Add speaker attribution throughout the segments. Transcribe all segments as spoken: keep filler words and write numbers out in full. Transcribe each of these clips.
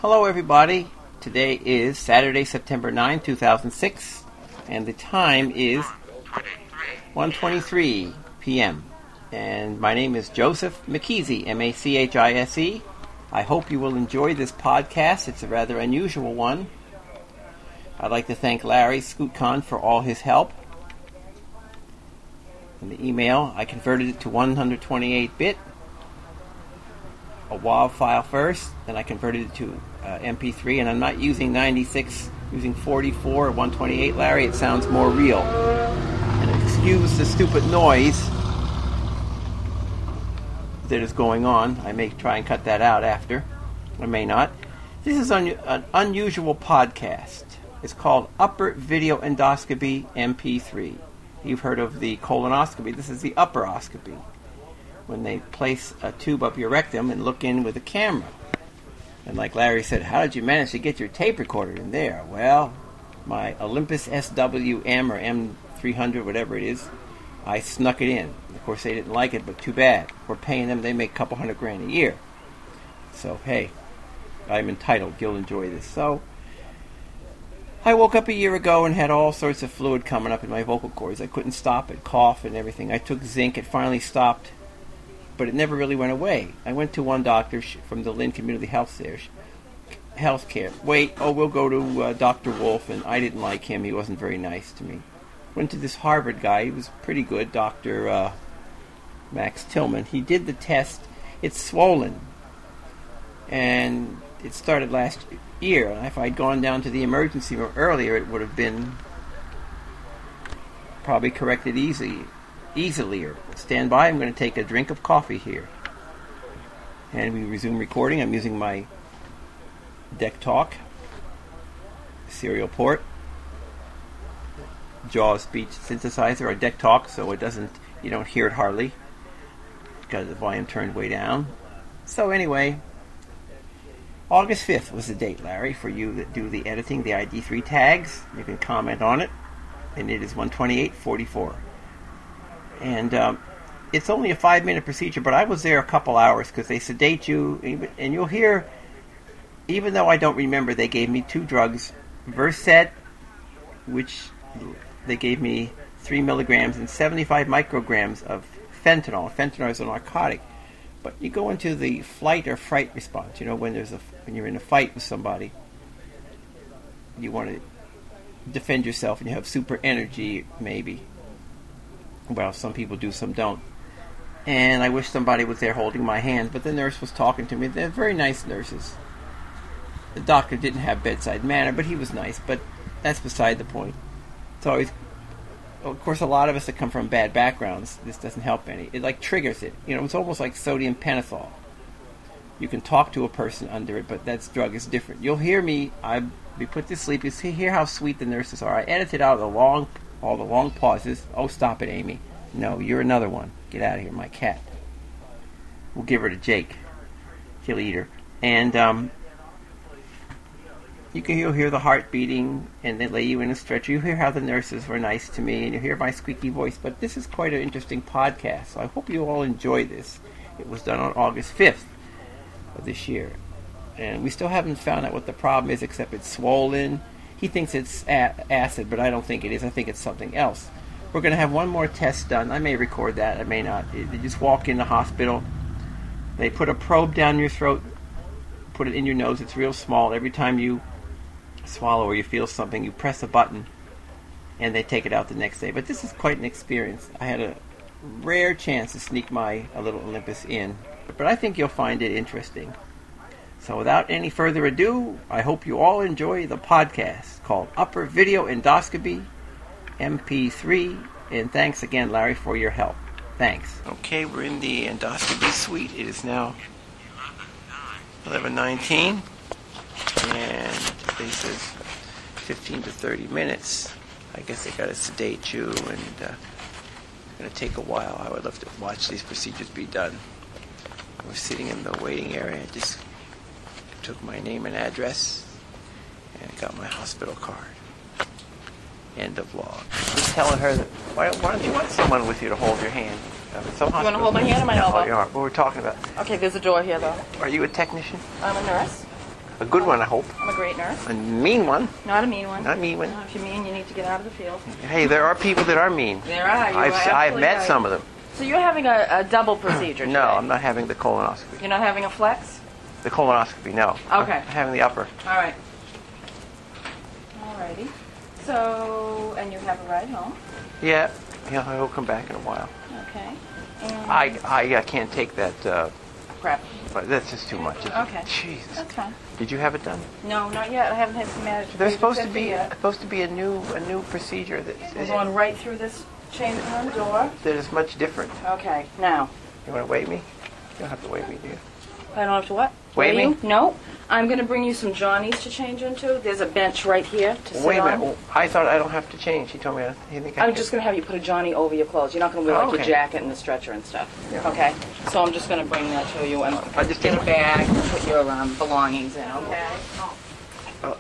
Speaker 1: Hello everybody, today is Saturday, September ninth, two thousand six, and the time is one twenty-three p.m. And my name is Joseph McKeesey, M A C H I S E. I hope you will enjoy this podcast. It's a rather unusual one. I'd like to thank Larry ScootCon for all his help. In the email, I converted it to one twenty-eight bit, a WAV file first, then I converted it to uh, M P three, and I'm not using ninety-six, using forty-four or one twenty-eight, Larry. It sounds more real. And excuse the stupid noise that is going on. I may try and cut that out after. I may not. This is un- an unusual podcast. It's called Upper Video Endoscopy M P three. You've heard of the colonoscopy. This is the upperoscopy, when they place a tube up your rectum and look in with a camera. And like Larry said, how did you manage to get your tape recorder in there? Well, my Olympus S W M or M three hundred, whatever it is, I snuck it in. Of course, they didn't like it, but too bad. We're paying them. They make a couple hundred grand a year. So, hey, I'm entitled. You'll enjoy this. So, I woke up a year ago and had all sorts of fluid coming up in my vocal cords. I couldn't stop it, cough and everything. I took zinc. It finally stopped, but it never really went away. I went to one doctor from the Lynn Community Health there, Health Care. Wait, oh, we'll go to uh, Doctor Wolf, and I didn't like him. He wasn't very nice to me. Went to this Harvard guy. He was pretty good, Doctor Uh, Max Tillman. He did the test. It's swollen, and it started last year. And if I'd gone down to the emergency room earlier, it would have been probably corrected easily. Easily. Stand by. I'm going to take a drink of coffee here. And we resume recording. I'm using my Deck Talk serial port JAWS speech synthesizer, or Deck Talk, so it doesn't, you don't hear it hardly. Got the volume turned way down. So anyway, August fifth was the date, Larry, for you that do the editing, the I D three tags. You can comment on it, and it is one twenty-eight forty-four. And um, it's only a five-minute procedure, but I was there a couple hours because they sedate you, and you'll hear, even though I don't remember, they gave me two drugs, Versed, which they gave me three milligrams, and seventy-five micrograms of fentanyl. Fentanyl is a narcotic. But you go into the flight or fright response. You know, when there's a when you're in a fight with somebody, you want to defend yourself, and you have super energy, maybe. Well, some people do, some don't. And I wish somebody was there holding my hand, but the nurse was talking to me. They're very nice nurses. The doctor didn't have bedside manner, but he was nice. But that's beside the point. It's always, of course, a lot of us that come from bad backgrounds, this doesn't help any. It like triggers it. You know, it's almost like sodium pentothal. You can talk to a person under it, but that drug is different. You'll hear me, I be put to sleep. You see, hear how sweet the nurses are. I edited out the long, all the long pauses. Oh, stop it, Amy. No, you're another one. Get out of here, my cat. We'll give her to Jake. He'll eat her. And, um... You can you'll hear the heart beating, and they lay you in a stretcher. You hear how the nurses were nice to me, and you hear my squeaky voice. But this is quite an interesting podcast, so I hope you all enjoy this. It was done on August fifth of this year. And we still haven't found out what the problem is, except it's swollen. He thinks it's a- acid, but I don't think it is. I think it's something else. We're going to have one more test done. I may record that. I may not. They just walk in the hospital. They put a probe down your throat, put it in your nose. It's real small. Every time you swallow or you feel something, you press a button, and they take it out the next day. But this is quite an experience. I had a rare chance to sneak my a little Olympus in, but I think you'll find it interesting. So without any further ado, I hope you all enjoy the podcast called Upper Video Endoscopy M P three, and thanks again, Larry, for your help. Thanks. Okay, we're in the endoscopy suite. It is now eleven nineteen, and they says fifteen to thirty minutes. I guess they got to sedate you, and uh, it's going to take a while. I would love to watch these procedures be done. We're sitting in the waiting area. I just took my name and address, and got my hospital card. End of log. Just telling her that, why, why don't you want someone with you to hold your hand? Uh, some
Speaker 2: you want to hold my hand or my elbow?
Speaker 1: Oh, you are. What we're talking about.
Speaker 2: Okay, there's a door here, though.
Speaker 1: Are you a technician?
Speaker 2: I'm a nurse.
Speaker 1: A good one, I hope.
Speaker 2: I'm a great nurse.
Speaker 1: A mean one.
Speaker 2: Not a mean one.
Speaker 1: Not a mean one.
Speaker 2: No, if you're mean, you need to get out of the field.
Speaker 1: Hey, there are people that are mean.
Speaker 2: There are. You
Speaker 1: I've,
Speaker 2: are
Speaker 1: I've
Speaker 2: absolutely
Speaker 1: met
Speaker 2: right.
Speaker 1: some of them.
Speaker 2: So you're having a, a double procedure today?
Speaker 1: No, I'm not having the colonoscopy.
Speaker 2: You're not having a flex?
Speaker 1: The colonoscopy, no.
Speaker 2: Okay.
Speaker 1: I'm having the upper.
Speaker 2: All right. All righty. So, and you have a ride home?
Speaker 1: Yeah. Yeah, I will come back in a while.
Speaker 2: Okay. And
Speaker 1: I, I, I can't take that, uh,
Speaker 2: prep.
Speaker 1: but that's just too much. Isn't
Speaker 2: Okay.
Speaker 1: It? Jesus.
Speaker 2: That's fine.
Speaker 1: Did you have it done?
Speaker 2: No, not yet. I haven't had some management.
Speaker 1: There's supposed to be supposed to be a new a new procedure that
Speaker 2: We're
Speaker 1: is,
Speaker 2: going right through this change room door.
Speaker 1: that is much different.
Speaker 2: Okay. Now,
Speaker 1: You want to wait me? You don't have to wait me, do you?
Speaker 2: I don't have to what?
Speaker 1: Wait
Speaker 2: Weigh
Speaker 1: me?
Speaker 2: you? No. I'm going to bring you some Johnnies to change into. There's a bench right here to sit
Speaker 1: Wait a
Speaker 2: on.
Speaker 1: minute. I thought I don't have to change. He told me I, he think I
Speaker 2: I'm
Speaker 1: could-
Speaker 2: just going to have you put a Johnny over your clothes. You're not going to wear
Speaker 1: Oh,
Speaker 2: like your
Speaker 1: okay.
Speaker 2: jacket and the stretcher and stuff.
Speaker 1: Yeah.
Speaker 2: Okay? So I'm just going to bring that to you and
Speaker 1: I just
Speaker 2: get
Speaker 1: take
Speaker 2: a bag and put your um, belongings in, okay?
Speaker 1: Oh.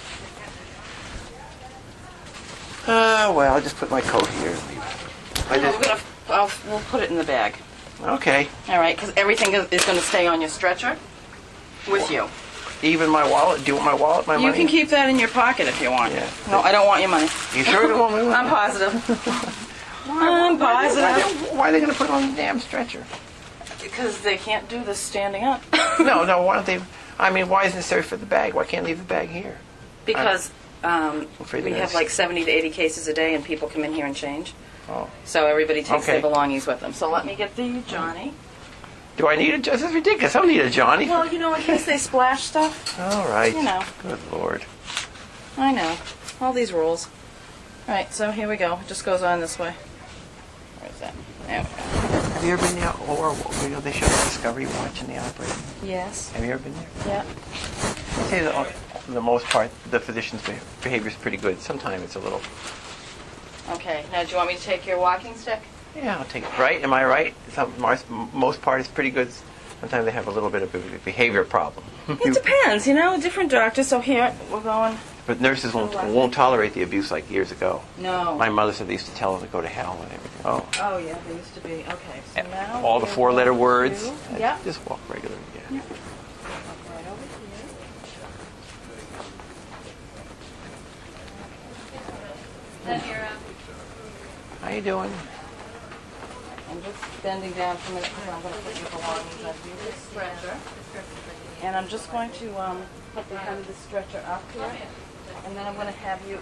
Speaker 1: Uh, well, I'll just put my coat here. and leave it. I
Speaker 2: No,
Speaker 1: just
Speaker 2: we're gonna, I'll, we'll put it in the bag.
Speaker 1: okay.
Speaker 2: All right? Because everything is, is going to stay on your stretcher with you.
Speaker 1: Even my wallet. Do you want my wallet? My
Speaker 2: You
Speaker 1: money?
Speaker 2: can keep that in your pocket if you want.
Speaker 1: Yeah.
Speaker 2: No, I don't want your money.
Speaker 1: You sure don't want my wallet?
Speaker 2: I'm positive.
Speaker 1: Why,
Speaker 2: I'm
Speaker 1: why,
Speaker 2: positive.
Speaker 1: why, why are they going to put it on the damn stretcher?
Speaker 2: Because they can't do this standing up.
Speaker 1: No, no. Why don't they? I mean, why is it necessary for the bag? Why can't I leave the bag here?
Speaker 2: Because um,
Speaker 1: afraid
Speaker 2: we
Speaker 1: they're
Speaker 2: have
Speaker 1: gonna
Speaker 2: like seventy to eighty cases a day, and people come in here and change.
Speaker 1: Oh.
Speaker 2: So everybody takes
Speaker 1: Okay.
Speaker 2: their belongings with them. So let me get the Johnny.
Speaker 1: Do I need a? This is ridiculous. I don't need a Johnny.
Speaker 2: Well, you know, in case they splash stuff.
Speaker 1: All right.
Speaker 2: You know.
Speaker 1: Good Lord.
Speaker 2: I know. All these rules. All right, so here we go. It just goes on this way. Where's that? There we go.
Speaker 1: Have you ever been there? Or you know, they show the Discovery Watch in the operating.
Speaker 2: Yes.
Speaker 1: Have you ever been there?
Speaker 2: Yeah.
Speaker 1: They say that for the most part, the physician's behavior is pretty good. Sometimes it's a little.
Speaker 2: Okay. Now, do you want me to take your walking stick?
Speaker 1: Yeah, I'll take it. Right? Am I right? Some, most part is pretty good. Sometimes they have a little bit of a behavior problem.
Speaker 2: It depends, you know, different doctors. So here, we're going.
Speaker 1: But nurses won't, won't tolerate the abuse like years ago.
Speaker 2: No.
Speaker 1: My mother said they used to tell them to go to hell and everything. Oh.
Speaker 2: Oh, yeah, they used to be. Okay, so now.
Speaker 1: All the
Speaker 2: we're
Speaker 1: four-letter
Speaker 2: going
Speaker 1: words.
Speaker 2: to- Yeah.
Speaker 1: Just walk regularly. Yeah.
Speaker 2: Walk right over here.
Speaker 1: How you doing?
Speaker 2: I'm just bending down for a minute because I'm going to put your belongings under this stretcher. And I'm just going to um, put the head of the stretcher up here. And then I'm going to have you...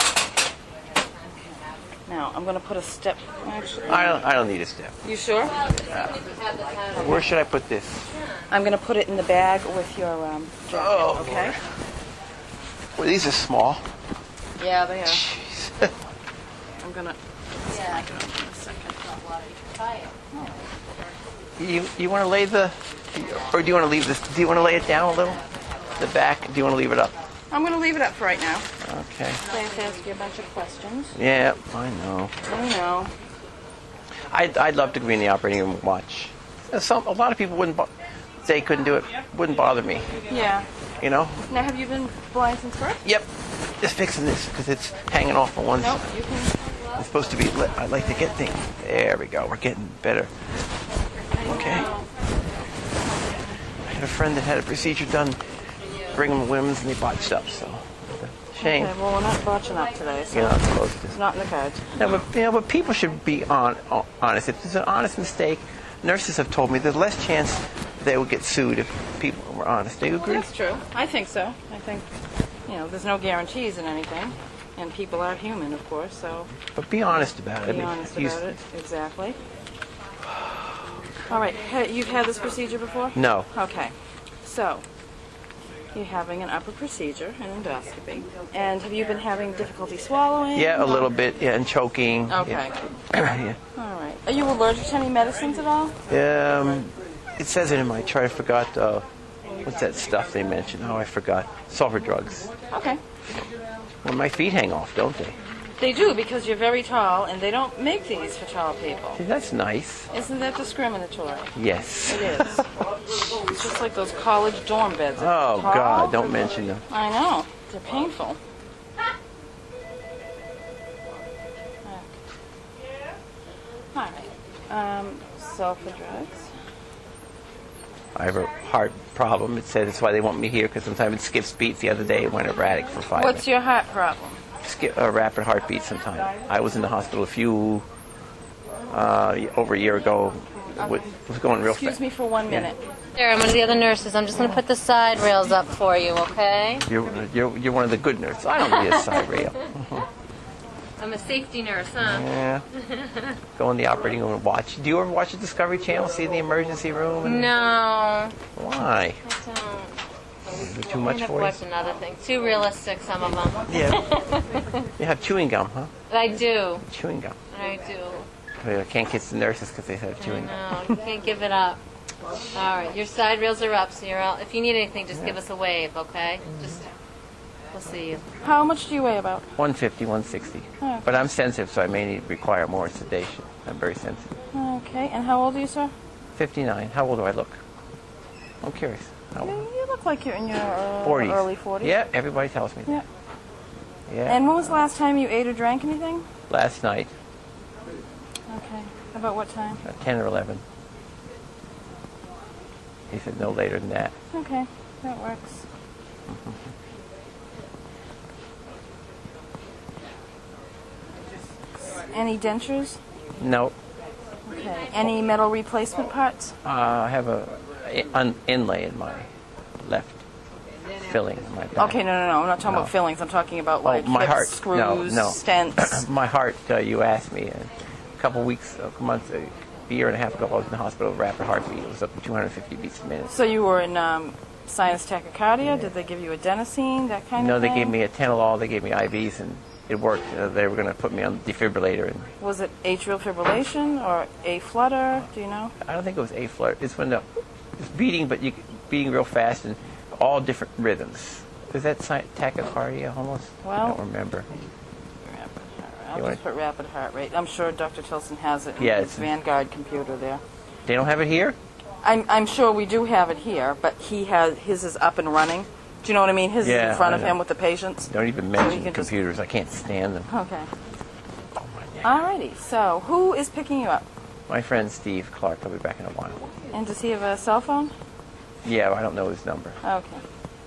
Speaker 2: Now, I'm going to put a step... Actually,
Speaker 1: I don't, I don't need a step.
Speaker 2: you sure?
Speaker 1: Where should I put this?
Speaker 2: I'm going to put it in the bag with your um, jacket,
Speaker 1: Oh,
Speaker 2: okay?
Speaker 1: Well, these are small.
Speaker 2: Yeah, they are.
Speaker 1: Jeez.
Speaker 2: I'm going to...
Speaker 3: Yeah.
Speaker 2: in a second.
Speaker 3: Try it.
Speaker 1: You you want to lay the, or do you want to leave this? Do you want to lay it down a little? The back? Do you want to leave it up?
Speaker 2: I'm going to leave it up for right now.
Speaker 1: Okay.
Speaker 2: So I have to ask you a bunch of questions.
Speaker 1: Yeah, I know.
Speaker 2: I know.
Speaker 1: I'd I'd love to be in the operating room and watch. Some a lot of people wouldn't. Bo- they couldn't do it. Wouldn't bother me.
Speaker 2: Yeah.
Speaker 1: You know.
Speaker 2: Now, have you been blind since birth?
Speaker 1: Yep. Just fixing this because it's hanging off on one
Speaker 2: Nope.
Speaker 1: side.
Speaker 2: You can...
Speaker 1: It's supposed to be. Lit. I like to get things. There we go. We're getting better. Okay. I had a friend that had a procedure done, Brigham Women's, and they botched up. So, shame.
Speaker 2: Okay, well, we're not botching up today, so
Speaker 1: You're not supposed to.
Speaker 2: it's not in the cards.
Speaker 1: No, but you know, but people should be on, on honest. If it's an honest mistake, nurses have told me there's less chance they would get sued if people were honest. Do you agree?
Speaker 2: That's true. I think so. I think, you know, there's no guarantees in anything. And people are human, of course, so
Speaker 1: But be honest about it. I
Speaker 2: be
Speaker 1: mean,
Speaker 2: honest
Speaker 1: you-
Speaker 2: about it. Exactly. All right. Ha- You've had this procedure before?
Speaker 1: No.
Speaker 2: Okay. So, you're having an upper procedure, an endoscopy. And have you been having difficulty swallowing?
Speaker 1: Yeah, a little bit. Yeah, and choking.
Speaker 2: Okay.
Speaker 1: Yeah.
Speaker 2: All right. Are you allergic to any medicines at all?
Speaker 1: yeah. Um, it says it in my chart. I forgot. Uh, what's that stuff they mentioned? Oh, I forgot. Sulfur drugs.
Speaker 2: Okay.
Speaker 1: Well, my feet hang off, don't they?
Speaker 2: They do, because you're very tall, and they don't make these for tall people.
Speaker 1: See, that's nice.
Speaker 2: Isn't that discriminatory?
Speaker 1: Yes.
Speaker 2: It is. It's just like those college dorm beds. They're
Speaker 1: Oh,
Speaker 2: tall.
Speaker 1: God, don't mention them.
Speaker 2: I know. They're painful. All right. Um, sulfur drugs.
Speaker 1: I have a heart problem. It says that's why they want me here, because sometimes it skips beats. The other day it went erratic for five
Speaker 2: What's
Speaker 1: minutes.
Speaker 2: your heart problem?
Speaker 1: Skip, a rapid heartbeat sometimes. I was in the hospital a few, uh, over a year ago. With, was going real
Speaker 2: Excuse
Speaker 1: fast.
Speaker 2: me for one minute.
Speaker 3: There, I'm one of the other nurses. I'm just going to put the side rails up for you, okay?
Speaker 1: You're, you're, you're one of the good nurses. I don't need a side rail.
Speaker 3: I'm a safety nurse, huh?
Speaker 1: Yeah. Go in the operating room and watch. Do you ever watch the Discovery Channel, see the emergency room? And,
Speaker 3: No,
Speaker 1: why?
Speaker 3: I don't.
Speaker 1: Is it too
Speaker 3: I
Speaker 1: much
Speaker 3: end up
Speaker 1: for you?
Speaker 3: watching other things. Too realistic, some of them.
Speaker 1: Yeah. You have chewing gum, huh?
Speaker 3: I do.
Speaker 1: Chewing gum.
Speaker 3: I do.
Speaker 1: I can't kiss the nurses because they have
Speaker 3: I
Speaker 1: chewing gum.
Speaker 3: know. You can't give it up. All right, your side rails are up, so you're all. If you need anything, just give us a wave, okay? Just, we'll see you.
Speaker 2: How much do you weigh about?
Speaker 1: one fifty, one sixty.
Speaker 2: Okay.
Speaker 1: But I'm sensitive, so I may need require more sedation. I'm very sensitive.
Speaker 2: Okay, and how old are you, sir?
Speaker 1: fifty-nine. How old do I look? I'm curious. How
Speaker 2: You,
Speaker 1: old?
Speaker 2: you look like you're in your uh,
Speaker 1: forties.
Speaker 2: early forties.
Speaker 1: Yeah, everybody tells me that.
Speaker 2: Yeah.
Speaker 1: Yeah.
Speaker 2: And when was the last time you ate or drank anything?
Speaker 1: Last night,
Speaker 2: Okay. About what time?
Speaker 1: at ten or eleven. He said no later than that.
Speaker 2: Okay, that works. Any dentures?
Speaker 1: No.
Speaker 2: Okay. Any metal replacement parts?
Speaker 1: Uh, I have a an inlay in my left filling in my back.
Speaker 2: Okay, no, no, no. I'm not talking
Speaker 1: No.
Speaker 2: about fillings. I'm talking about
Speaker 1: Oh,
Speaker 2: like
Speaker 1: my
Speaker 2: hips,
Speaker 1: heart.
Speaker 2: screws,
Speaker 1: No, no.
Speaker 2: stents.
Speaker 1: My heart, uh, you asked me uh, a couple weeks, a month, a year and a half ago, I was in the hospital with rapid heartbeat. It was up to two hundred fifty beats a minute.
Speaker 2: So you were in um, sinus tachycardia. Did they give you adenosine, that kind
Speaker 1: No,
Speaker 2: of
Speaker 1: they
Speaker 2: thing?
Speaker 1: gave me a Tenolol, they gave me I Vs, and it worked. Uh, they were going to put me on the defibrillator, and
Speaker 2: Was it atrial fibrillation or a flutter? Do you know?
Speaker 1: I don't think it was a flirt. It's when the it's beating, but you beating real fast and all different rhythms. Is that si- tachycardia almost? I
Speaker 2: Well-
Speaker 1: don't remember.
Speaker 2: Rapid heart. I'll
Speaker 1: You
Speaker 2: just
Speaker 1: want-
Speaker 2: put rapid heart rate. I'm sure Doctor Tilson has it in
Speaker 1: Yeah,
Speaker 2: his
Speaker 1: it's-
Speaker 2: Vanguard computer there.
Speaker 1: They don't have it here?
Speaker 2: I'm, I'm sure we do have it here, but he has his is up and running. Do you know what I mean? His is
Speaker 1: Yeah,
Speaker 2: in front
Speaker 1: I
Speaker 2: of
Speaker 1: know.
Speaker 2: him with the patients.
Speaker 1: Don't even
Speaker 2: So
Speaker 1: mention
Speaker 2: you can just-
Speaker 1: computers. I can't stand them.
Speaker 2: Okay.
Speaker 1: Oh, my neck.
Speaker 2: Alrighty. So who is picking you up?
Speaker 1: My friend Steve Clark. I'll be back in a while.
Speaker 2: And does he have a cell phone?
Speaker 1: Yeah, I don't know his number.
Speaker 2: Okay.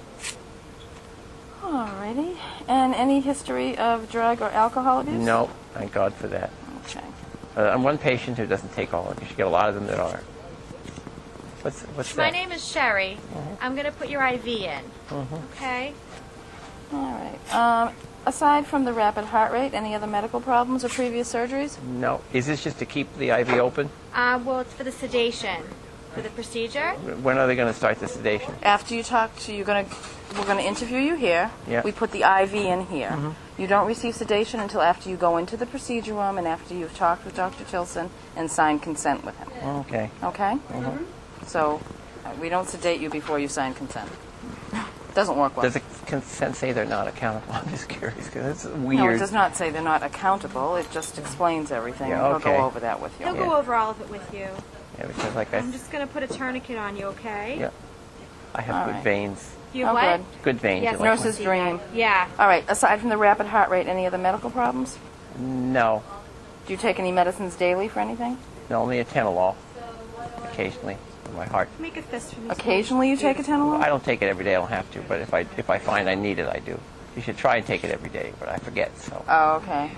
Speaker 2: Alrighty. And any history of drug or alcohol abuse?
Speaker 1: No, thank God for that.
Speaker 2: Okay.
Speaker 1: Uh, I'm one patient who doesn't take all of it. You should get a lot of them that are. What's what's
Speaker 4: My
Speaker 1: that?
Speaker 4: name is Sherry. I'm going to put your I V in. Okay?
Speaker 2: Alright. Um, aside from the rapid heart rate, any other medical problems or previous surgeries?
Speaker 1: No. Is this just to keep the I V open?
Speaker 4: Uh, well, it's for the sedation. For the procedure.
Speaker 1: When are they going to start the sedation?
Speaker 2: After you talk to, you're gonna, we're gonna interview you here.
Speaker 1: Yeah.
Speaker 2: We put the I V in here. You don't receive sedation until after you go into the procedure room and after you've talked with Doctor Tilson and signed consent with him.
Speaker 1: Okay.
Speaker 2: Okay? So, uh, we don't sedate you before you sign consent. Doesn't work well.
Speaker 1: Does the consent say they're not accountable? I'm just curious because it's
Speaker 2: No,
Speaker 1: weird.
Speaker 2: it does not say they're not accountable. It just explains everything.
Speaker 1: Yeah,
Speaker 2: and
Speaker 1: okay.
Speaker 2: He'll go over that with you.
Speaker 4: He'll
Speaker 1: Yeah.
Speaker 4: go over all of it with you.
Speaker 1: Yeah, because like I,
Speaker 4: I'm just going to put a tourniquet on you, okay?
Speaker 1: yeah, I have
Speaker 2: All
Speaker 1: good
Speaker 2: right.
Speaker 1: veins.
Speaker 4: You
Speaker 2: Oh,
Speaker 4: what?
Speaker 2: good.
Speaker 1: Good veins.
Speaker 4: Yes,
Speaker 1: you like
Speaker 2: Nurse's
Speaker 4: see
Speaker 2: dream.
Speaker 4: that. Yeah.
Speaker 2: All right. Aside from the rapid heart rate, any other medical problems?
Speaker 1: one? No,
Speaker 2: Do you take any medicines daily for anything?
Speaker 1: no, only a Tenolol occasionally for my heart.
Speaker 4: Make a fist for me.
Speaker 2: Occasionally you take a Tenolol?
Speaker 1: I don't take it every day. I don't have to, but if I if I find I need it, I do. You should try and take it every day, but I forget. So
Speaker 2: Oh, okay.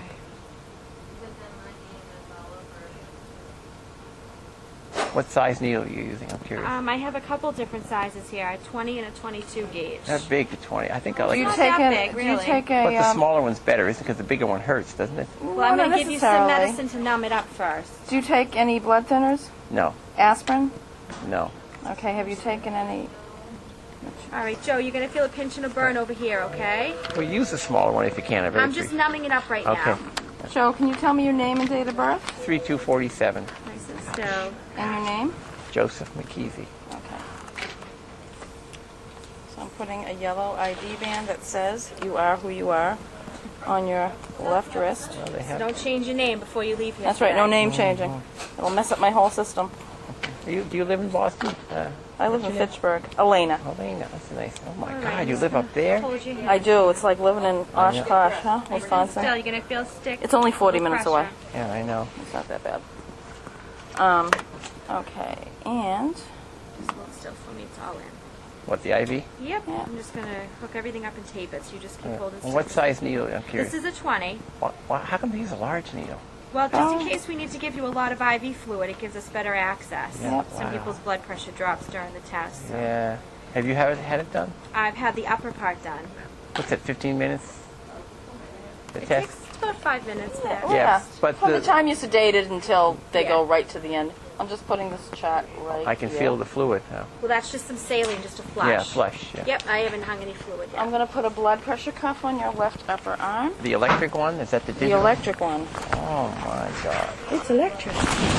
Speaker 1: what size needle are you using? I'm curious.
Speaker 4: Um, I have a couple different sizes here, a twenty and a twenty-two gauge.
Speaker 1: They're big, the twenty. I think I
Speaker 2: Do
Speaker 1: like
Speaker 2: you
Speaker 4: not
Speaker 1: it.
Speaker 2: take
Speaker 4: that
Speaker 2: a,
Speaker 4: big,
Speaker 2: do you
Speaker 4: really.
Speaker 2: take a,
Speaker 1: But the
Speaker 2: um,
Speaker 1: smaller one's better, isn't it? Because the bigger one hurts, doesn't it?
Speaker 4: Well, I'm
Speaker 2: not
Speaker 4: going to give you some
Speaker 2: necessarily.
Speaker 4: medicine to numb it up first.
Speaker 2: Do you take any blood thinners?
Speaker 1: No,
Speaker 2: Aspirin?
Speaker 1: no.
Speaker 2: Okay, have you taken any?
Speaker 4: All right, Joe, you're going to feel a pinch and a burn over here, okay?
Speaker 1: Well, use the smaller one if you can. I very
Speaker 4: I'm just
Speaker 1: appreciate-
Speaker 4: numbing it up right
Speaker 1: Okay.
Speaker 4: now.
Speaker 2: Joe, can you tell me your name and date of birth?
Speaker 1: three two four seven.
Speaker 4: Nice and still.
Speaker 2: And your name?
Speaker 1: Joseph McKeezy.
Speaker 2: Okay. So I'm putting a yellow I D band that says you are who you are on your left wrist.
Speaker 1: Well, they have.
Speaker 4: Don't change your name before you leave here.
Speaker 2: That's right, no
Speaker 4: today.
Speaker 2: name changing. It'll mess up my whole system.
Speaker 1: Do you, do you live in Boston? Uh,
Speaker 2: I live in
Speaker 1: what's your name?
Speaker 2: Fitchburg. Elena.
Speaker 1: Elena, that's nice. Oh my
Speaker 4: All
Speaker 1: God,
Speaker 4: right,
Speaker 1: you
Speaker 4: just
Speaker 1: live
Speaker 4: gonna
Speaker 1: up there?
Speaker 4: Hold your hand.
Speaker 2: I do. It's like living in Oshkosh, huh?
Speaker 4: Still,
Speaker 2: Wisconsin.
Speaker 4: you're going to feel stick.
Speaker 2: It's only forty
Speaker 4: Little
Speaker 2: minutes
Speaker 4: pressure.
Speaker 2: away.
Speaker 1: Yeah, I know.
Speaker 2: It's not that bad. Um, okay, and
Speaker 4: Just hold still for me. It's all in.
Speaker 1: What, the I V?
Speaker 4: Yep. I'm just going to hook everything up and tape it, so you just keep
Speaker 1: Yeah.
Speaker 4: holding
Speaker 1: And
Speaker 4: still.
Speaker 1: what size needle? I'm curious.
Speaker 4: This is a twenty.
Speaker 1: Why, why, how come they use a large needle?
Speaker 4: Well, just in case we need to give you a lot of I V fluid, it gives us better access.
Speaker 1: Yeah.
Speaker 4: Some
Speaker 1: Wow.
Speaker 4: people's blood pressure drops during the test. So.
Speaker 1: Yeah. Have you had it, had it done?
Speaker 4: I've had the upper part done.
Speaker 1: What's it, fifteen minutes? The
Speaker 4: It
Speaker 1: test?
Speaker 4: takes about five minutes there.
Speaker 2: Oh,
Speaker 1: Yeah,
Speaker 2: yeah.
Speaker 1: but
Speaker 2: From the,
Speaker 1: the-
Speaker 2: time you sedate it until they go
Speaker 4: Yeah.
Speaker 2: right to the end. I'm just putting this chart right
Speaker 1: I can
Speaker 2: here.
Speaker 1: feel the fluid now.
Speaker 4: Well, that's just some saline, just a flush.
Speaker 1: Yeah, flush. Yeah.
Speaker 4: Yep, I haven't hung any fluid yet.
Speaker 2: I'm going to put a blood pressure cuff on your left upper arm.
Speaker 1: The electric one? Is that the
Speaker 2: The
Speaker 1: digital?
Speaker 2: electric one.
Speaker 1: Oh my God.
Speaker 2: It's electric.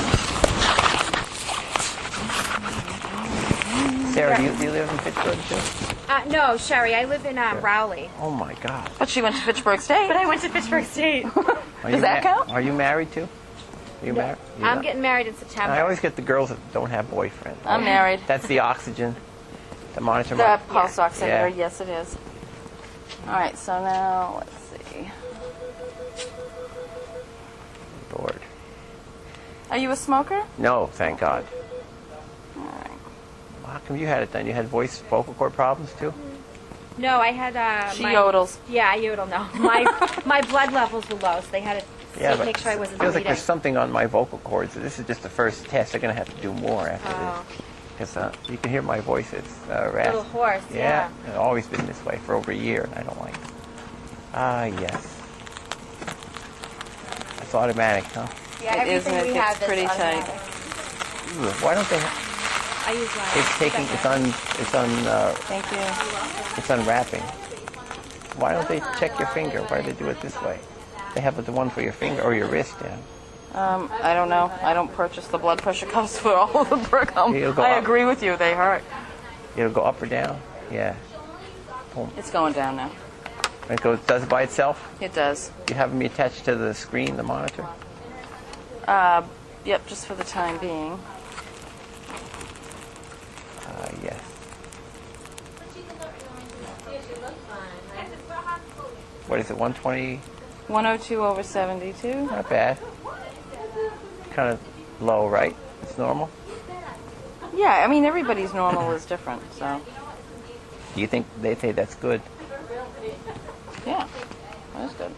Speaker 1: Sarah, do you, do you live in Pittsburgh too?
Speaker 4: Uh, no, Sherry, I live in uh, Rowley.
Speaker 1: Oh my God.
Speaker 2: But she went to Fitchburg State.
Speaker 4: But I went to Pittsburgh State.
Speaker 1: Are you
Speaker 2: Does that count?
Speaker 1: Are you married too? Are you married? You're
Speaker 4: I'm
Speaker 1: not?
Speaker 4: getting married in September.
Speaker 1: I always get the girls that don't have boyfriends.
Speaker 2: I'm married.
Speaker 1: That's the oxygen. The monitor.
Speaker 2: The
Speaker 1: mon-
Speaker 2: pulse oximeter,
Speaker 1: Yeah.
Speaker 2: yes it is. All right, so now let's see.
Speaker 1: Lord.
Speaker 2: Are you a smoker?
Speaker 1: No, thank God.
Speaker 2: All right.
Speaker 1: How come you had it done? You had voice vocal cord problems too?
Speaker 4: No, I had uh,
Speaker 2: She
Speaker 4: my,
Speaker 2: yodels.
Speaker 4: Yeah, I yodel. No, my my blood levels were low, so they had to
Speaker 1: Yeah,
Speaker 4: see-
Speaker 1: but
Speaker 4: make sure I
Speaker 1: it
Speaker 4: wasn't
Speaker 1: feels like
Speaker 4: bleeding.
Speaker 1: there's something on my vocal cords. This is just the first test. They're gonna have to do more after
Speaker 4: Oh.
Speaker 1: this. Because uh, you can hear my voice. It's uh,
Speaker 4: A
Speaker 1: raspy.
Speaker 4: little hoarse.
Speaker 1: Yeah, it's always been this way for over a year, and I don't like it. Ah, yes. It's automatic, huh?
Speaker 4: Yeah,
Speaker 2: It is, and
Speaker 4: everything
Speaker 2: it
Speaker 4: we
Speaker 2: gets
Speaker 4: have is
Speaker 2: pretty tight.
Speaker 4: automatic.
Speaker 1: Ooh, why don't they? Ha-
Speaker 4: I use uh,
Speaker 1: it's taking. It's un. It's un. Uh,
Speaker 2: Thank you.
Speaker 1: it's unwrapping. Why don't they check your finger? Why do they do it this way? They have the one for your finger or your wrist. Yeah.
Speaker 2: Um, I don't know. I don't purchase the blood pressure cuffs for all of the Brigham.
Speaker 1: It'll go
Speaker 2: I
Speaker 1: up.
Speaker 2: agree with you. They hurt.
Speaker 1: It'll go up or down. Yeah. Boom.
Speaker 2: It's going down now.
Speaker 1: It goes. Does it by itself?
Speaker 2: It does.
Speaker 1: You have me attached to the screen, the monitor.
Speaker 2: Uh, yep, just for the time being.
Speaker 1: Ah, yes. What is it? one twenty.
Speaker 2: one oh two over seventy-two.
Speaker 1: Not bad. Kind of low, right? It's normal.
Speaker 2: Yeah, I mean, everybody's normal is different, so.
Speaker 1: Do you think they say that's good?
Speaker 2: Yeah, that's good.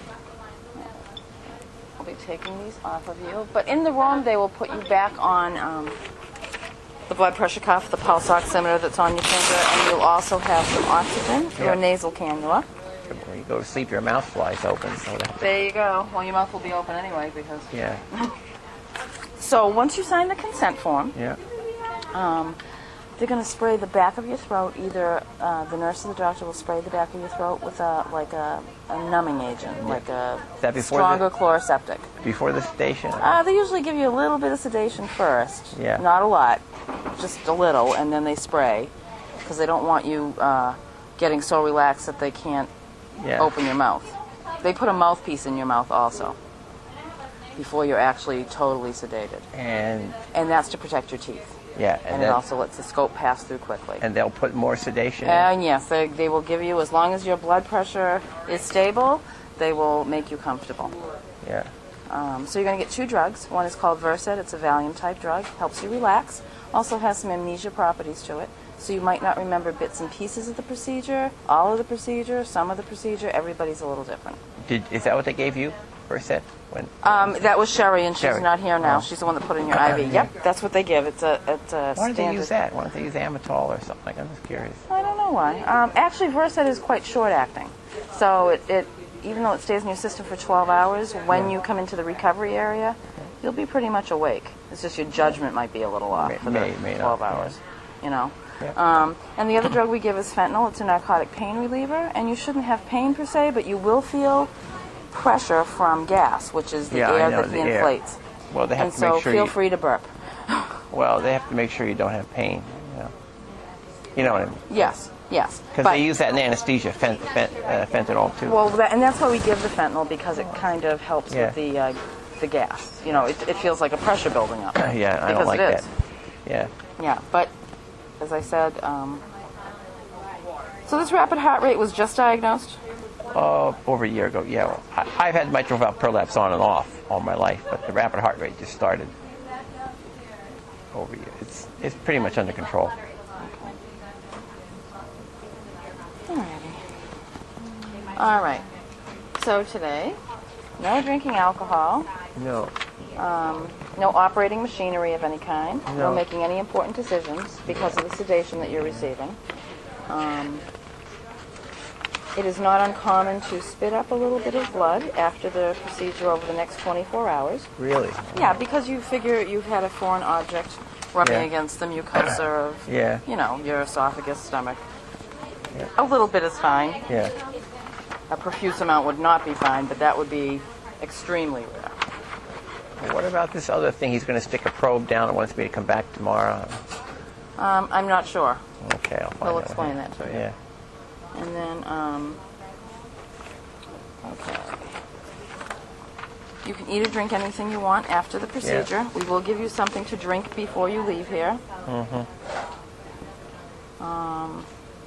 Speaker 2: I'll be taking these off of you. But in the room, they will put you back on um, the blood pressure cuff, the pulse oximeter that's on your finger, and you'll also have some oxygen through
Speaker 1: Yeah.
Speaker 2: a nasal cannula.
Speaker 1: When you go to sleep, your mouth flies open. So that,
Speaker 2: There you go. Well, your mouth will be open anyway because.
Speaker 1: yeah,
Speaker 2: So once you sign the consent form,
Speaker 1: yeah.
Speaker 2: um, they're going to spray the back of your throat. Either uh, the nurse or the doctor will spray the back of your throat with a like a, a numbing agent, like a
Speaker 1: Is that before
Speaker 2: stronger
Speaker 1: the-
Speaker 2: chloroseptic.
Speaker 1: Before the sedation.
Speaker 2: Uh, they usually give you a little bit of sedation first.
Speaker 1: Yeah.
Speaker 2: Not a lot, just a little, and then they spray because they don't want you uh, getting so relaxed that they can't
Speaker 1: Yeah.
Speaker 2: open your mouth. They put a mouthpiece in your mouth also before you're actually totally sedated.
Speaker 1: And
Speaker 2: And that's to protect your teeth.
Speaker 1: yeah,
Speaker 2: And
Speaker 1: and
Speaker 2: it
Speaker 1: then,
Speaker 2: also lets the scope pass through quickly.
Speaker 1: and they'll put more sedation. in.
Speaker 2: And yes, they, they will give you, as long as your blood pressure is stable, they will make you comfortable.
Speaker 1: Yeah.
Speaker 2: Um, so you're going to get two drugs. One is called Versed. It's a Valium type drug. Helps you relax. Also has some amnesia properties to it. So you might not remember bits and pieces of the procedure, all of the procedure, some of the procedure. Everybody's a little different.
Speaker 1: Did is that what they gave you first set? When
Speaker 2: Um, that was Sherry, and she's
Speaker 1: Sherry.
Speaker 2: not here now.
Speaker 1: Oh.
Speaker 2: She's the one that put in your I V. Yep, that's what they give. It's a, it's a
Speaker 1: why don't
Speaker 2: standard.
Speaker 1: they use that? Why don't they use Amatol or something? Like I'm just curious.
Speaker 2: I don't know why. Um, actually, Versed is quite short acting. So it, it, even though it stays in your system for twelve hours, when you come into the recovery area, you'll be pretty much awake. It's just your judgment might be a little off
Speaker 1: May-
Speaker 2: for
Speaker 1: may-
Speaker 2: the
Speaker 1: may not,
Speaker 2: twelve
Speaker 1: yeah.
Speaker 2: hours. You know.
Speaker 1: Yeah.
Speaker 2: Um, and the other drug we give is fentanyl. It's a narcotic pain reliever, and you shouldn't have pain per se, but you will feel pressure from gas, which is the
Speaker 1: Yeah, I
Speaker 2: air
Speaker 1: know,
Speaker 2: that
Speaker 1: the
Speaker 2: he
Speaker 1: air.
Speaker 2: inflates.
Speaker 1: Well, they have
Speaker 2: And
Speaker 1: to
Speaker 2: so
Speaker 1: make sure
Speaker 2: feel
Speaker 1: you.
Speaker 2: free to burp.
Speaker 1: Well, they have to make sure you don't have pain. You know, you know what I mean?
Speaker 2: Yes, yes.
Speaker 1: Because
Speaker 2: But-
Speaker 1: they use that in anesthesia, fent, fent, uh, fentanyl too.
Speaker 2: Well, that, and that's why we give the fentanyl, because it kind of helps
Speaker 1: Yeah.
Speaker 2: with the uh, the gas. You know, it, it feels like a pressure building up.
Speaker 1: yeah, I
Speaker 2: because
Speaker 1: don't like
Speaker 2: it
Speaker 1: that.
Speaker 2: is.
Speaker 1: Yeah.
Speaker 2: Yeah, but as I said, um, so this rapid heart rate was just diagnosed.
Speaker 1: Oh, over a year ago. Yeah, well, I, I've had mitral valve prolapse on and off all my life, but the rapid heart rate just started over you. It's it's pretty much under control.
Speaker 2: Alrighty. All right. So today, no drinking alcohol,
Speaker 1: No.
Speaker 2: um, no operating machinery of any kind, no.
Speaker 1: No.
Speaker 2: making any important decisions because of the sedation that you're receiving. Um, it is not uncommon to spit up a little bit of blood after the procedure over the next twenty-four hours.
Speaker 1: Really?
Speaker 2: Yeah, because you figure you've had a foreign object rubbing
Speaker 1: Yeah.
Speaker 2: against the mucosa of,
Speaker 1: Yeah.
Speaker 2: you know, your esophagus, stomach.
Speaker 1: Yeah.
Speaker 2: A little bit is fine.
Speaker 1: Yeah.
Speaker 2: A profuse amount would not be fine, but that would be extremely rare.
Speaker 1: Well, what about this other thing? He's going to stick a probe down and wants me to come back tomorrow.
Speaker 2: Um, I'm not sure.
Speaker 1: Okay, I'll find
Speaker 2: We'll
Speaker 1: out.
Speaker 2: explain that to you.
Speaker 1: Yeah.
Speaker 2: And then, um, okay. You can eat or drink anything you want after the procedure. We will give you something to drink before you leave here.
Speaker 1: Mm-hmm.
Speaker 2: Um,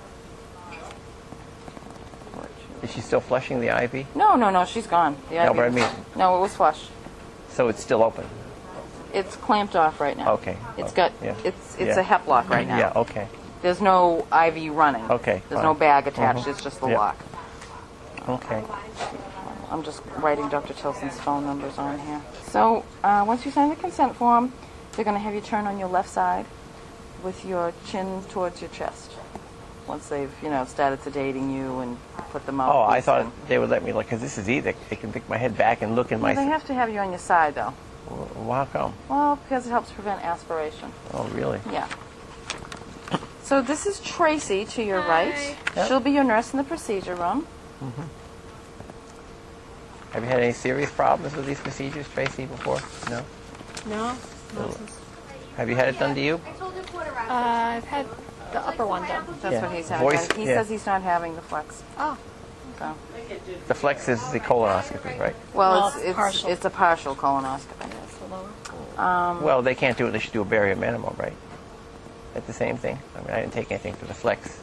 Speaker 1: Is she still flushing the I V?
Speaker 2: no, no, no, she's gone. The
Speaker 1: No,
Speaker 2: I V
Speaker 1: but I
Speaker 2: was-
Speaker 1: mean-
Speaker 2: No, it was flush.
Speaker 1: So it's still open?
Speaker 2: It's clamped off right now.
Speaker 1: Okay.
Speaker 2: It's
Speaker 1: Oh,
Speaker 2: got,
Speaker 1: yeah.
Speaker 2: it's it's
Speaker 1: Yeah.
Speaker 2: a hep lock right now.
Speaker 1: Yeah, okay.
Speaker 2: There's no I V running.
Speaker 1: Okay,
Speaker 2: There's
Speaker 1: fine.
Speaker 2: no bag attached.
Speaker 1: Mhm.
Speaker 2: It's just the
Speaker 1: Yeah.
Speaker 2: lock.
Speaker 1: Okay.
Speaker 2: I'm just writing Doctor Tilson's phone numbers on here. So uh, once you sign the consent form, they're going to have you turn on your left side with your chin towards your chest. Once they've, you know, started sedating you and put the mouth.
Speaker 1: Oh, I thought they would let me look, because this is easy. They can pick my head back and look in my...
Speaker 2: Well, they have to have you on your side, though.
Speaker 1: Well, how come?
Speaker 2: Well, because it helps prevent aspiration.
Speaker 1: Oh, really?
Speaker 2: Yeah. So this is Tracy to your right.
Speaker 1: Yep.
Speaker 2: She'll be your nurse in the procedure room.
Speaker 1: Have you had any serious problems with these procedures, Tracy, before? No?
Speaker 4: No, no. since-
Speaker 1: Have you had it done to you?
Speaker 4: Uh, I've had the upper one done.
Speaker 2: That's
Speaker 1: Yeah.
Speaker 2: what he's having.
Speaker 1: Voice-
Speaker 2: he
Speaker 1: yeah.
Speaker 2: says he's not having the flex.
Speaker 4: Oh,
Speaker 2: So.
Speaker 1: The flex is the colonoscopy, right?
Speaker 2: Well,
Speaker 4: Well,
Speaker 2: it's,
Speaker 4: it's
Speaker 2: it's,
Speaker 4: partial.
Speaker 2: it's a partial colonoscopy.
Speaker 4: that's the lower.
Speaker 2: Um,
Speaker 1: Well, they can't do it. They should do a barium minimum, right? That's the same thing. I mean, I didn't take anything for the flex.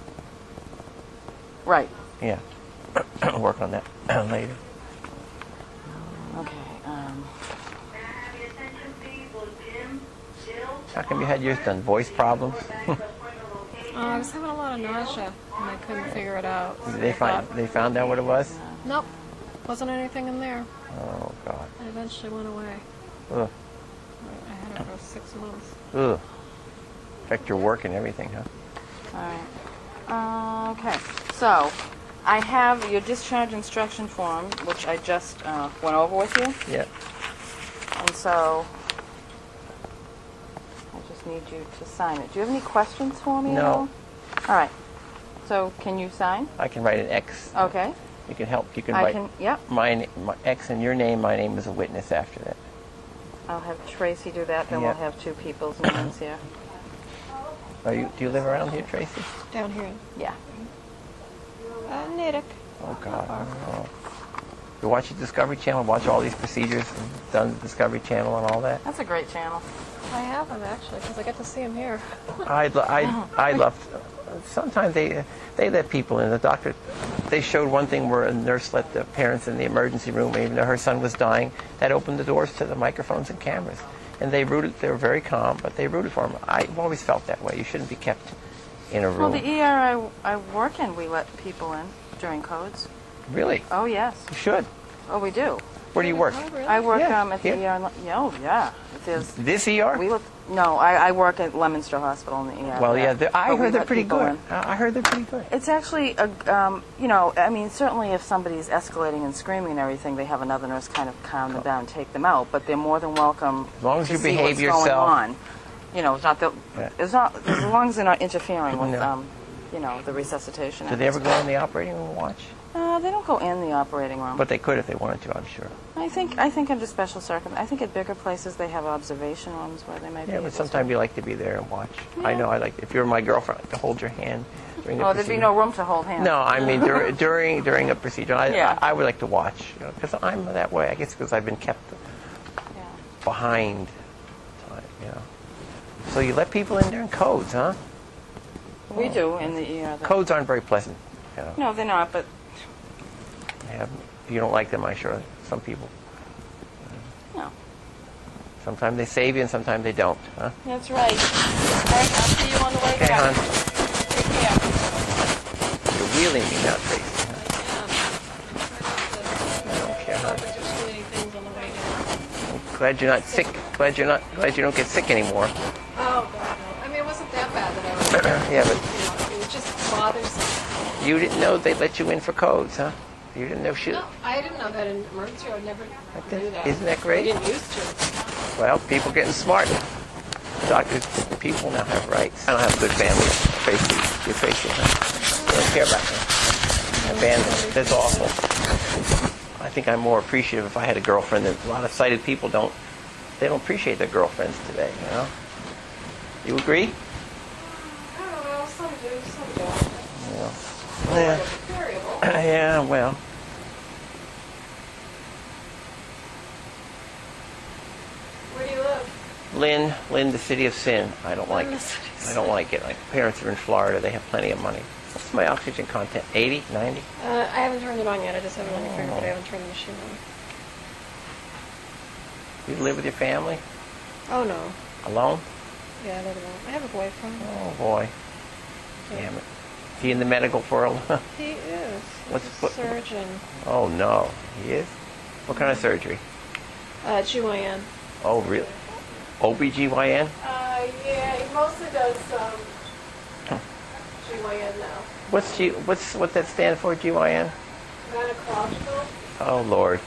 Speaker 2: right.
Speaker 1: Yeah. Work on that later.
Speaker 2: Okay. Um,
Speaker 1: How come you had yours done? Voice problems?
Speaker 4: Uh, I was having a lot of nausea and I couldn't figure it out.
Speaker 1: Did they find they found out what it was?
Speaker 4: Nope, wasn't anything in there.
Speaker 1: Oh God.
Speaker 4: It eventually went away.
Speaker 1: Ugh.
Speaker 4: I had it for six months.
Speaker 1: Ugh. Affect your work and everything, huh?
Speaker 2: all right. Uh, okay. So, I have your discharge instruction form, which I just uh, went over with you.
Speaker 1: Yeah.
Speaker 2: And so, I just need you to sign it. Do you have any questions for me? at
Speaker 1: No.
Speaker 2: all? All right. So, can you sign?
Speaker 1: I can write an X.
Speaker 2: Okay.
Speaker 1: You can help. You can
Speaker 2: I
Speaker 1: write
Speaker 2: can. Yep.
Speaker 1: my, na- my X and your name. My name is a witness after that.
Speaker 2: I'll have Tracy do that. Then
Speaker 1: Yeah.
Speaker 2: we'll have two people's names here.
Speaker 1: Are you? Do you live around here, Tracy?
Speaker 4: Down here.
Speaker 2: Yeah.
Speaker 4: Uh, Natick.
Speaker 1: Oh God. Oh. You watch the Discovery Channel. Watch all these procedures and done the Discovery Channel and all that.
Speaker 2: That's a great channel.
Speaker 4: I have them actually because I get to see them here.
Speaker 1: I I I love. Sometimes they they let people in. The doctor, they showed one thing where a nurse let the parents in the emergency room, even though her son was dying. That opened the doors to the microphones and cameras, and they rooted. They were very calm, but they rooted for him. I've always felt that way. You shouldn't be kept in a
Speaker 2: Well,
Speaker 1: room.
Speaker 2: the E R I, I work in, we let people in during codes.
Speaker 1: Really,
Speaker 2: Oh, yes.
Speaker 1: you should.
Speaker 2: Oh, we do.
Speaker 1: Where do you work?
Speaker 4: Oh, really?
Speaker 2: I work
Speaker 1: Yeah,
Speaker 2: um, at the
Speaker 1: here.
Speaker 2: E R. in Le- yeah, Oh, yeah. There's,
Speaker 1: This E R?
Speaker 2: we look. No, I, I work at Leominster Hospital in the E R.
Speaker 1: Well,
Speaker 2: there.
Speaker 1: yeah. they're- I
Speaker 2: But we
Speaker 1: heard they're
Speaker 2: let
Speaker 1: pretty
Speaker 2: people
Speaker 1: good.
Speaker 2: in.
Speaker 1: I I heard they're pretty good.
Speaker 2: It's actually, a, um, you know, I mean, certainly if somebody's escalating and screaming and everything, they have another nurse kind of calm them down, take them out. But they're more than welcome
Speaker 1: As long as
Speaker 2: to
Speaker 1: you
Speaker 2: see
Speaker 1: behave
Speaker 2: what's
Speaker 1: yourself.
Speaker 2: going on. You know, it's not that.
Speaker 1: Yeah.
Speaker 2: It's not as long as they're not interfering with,
Speaker 1: No.
Speaker 2: um, you know, the resuscitation.
Speaker 1: Do they ever go in the operating room and watch?
Speaker 2: Uh, they don't go in the operating room.
Speaker 1: But they could if they wanted to, I'm sure.
Speaker 2: I think I think under special circumstances, I think at bigger places they have observation rooms where they might be
Speaker 1: Yeah,
Speaker 2: able
Speaker 1: but
Speaker 2: to-
Speaker 1: sometimes you like to be there and watch. I know. I like. If you're my girlfriend, I like to hold your hand during the
Speaker 2: Oh, there'd be
Speaker 1: procedure.
Speaker 2: no room to hold hands.
Speaker 1: No, I mean dur- during during a procedure, I,
Speaker 2: Yeah.
Speaker 1: I, I would like to watch because I'm that way. I guess because I've been kept
Speaker 2: Yeah.
Speaker 1: behind time, you know. So you let people in during codes, huh?
Speaker 2: We do in the E R. though.
Speaker 1: Codes aren't very pleasant. You know.
Speaker 2: No, they're not. But
Speaker 1: They have, you don't like them, I'm sure. Some people.
Speaker 2: no.
Speaker 1: Sometimes they save you and sometimes they don't, huh?
Speaker 2: That's right. All right, I'll see you on the way
Speaker 1: Okay,
Speaker 2: back.
Speaker 1: hon.
Speaker 2: Take care.
Speaker 1: You're wheeling me now, Tracy. I don't care, hon. Glad you're not sick. Glad you're not. Glad you don't get sick anymore.
Speaker 4: Oh, God, no. I mean, it wasn't that bad that I was,
Speaker 1: Yeah, but
Speaker 4: you know, it was just bothersome.
Speaker 1: you didn't know they let you in for codes, huh? You didn't know shit.
Speaker 4: No, I didn't know that in emergency. I would never do that.
Speaker 1: Isn't that
Speaker 4: I
Speaker 1: great?
Speaker 4: didn't used to.
Speaker 1: Well, people getting smart. Doctors, people now have rights. I don't have a good family. Tracy, you're Tracy, huh? They don't care about me. Abandoned. That's awful. I think I'm more appreciative if I had a girlfriend. Than a lot of sighted people don't. They don't appreciate their girlfriends today. You know. You agree?
Speaker 4: I don't know. Some do, some don't.
Speaker 1: Yeah. Yeah.
Speaker 4: It's variable.
Speaker 1: Yeah. Well.
Speaker 4: Where do you live?
Speaker 1: Lynn, Lynn, the city of sin. I don't like
Speaker 4: Lynn,
Speaker 1: it.
Speaker 4: the city of
Speaker 1: I don't like it. My parents are in Florida. They have plenty of money. What's my oxygen content? eighty, ninety?
Speaker 4: Uh, I haven't turned it on yet. I just have it on your finger, but I haven't turned the machine on.
Speaker 1: You live with your family?
Speaker 4: Oh, no.
Speaker 1: Alone?
Speaker 4: Yeah, I live alone. I have a boyfriend.
Speaker 1: Oh, boy. Damn it. Is he in the medical world?
Speaker 4: He is.
Speaker 1: What's-
Speaker 4: He's a
Speaker 1: what-
Speaker 4: surgeon.
Speaker 1: Oh, no. He is? What kind of surgery?
Speaker 4: Uh, G Y N.
Speaker 1: Oh, really? O B G Y N?
Speaker 4: Uh, yeah, he mostly does um, G Y N now.
Speaker 1: What's G, what's, what's that stand for, G Y N?
Speaker 4: Gynecological.
Speaker 1: Oh, Lord.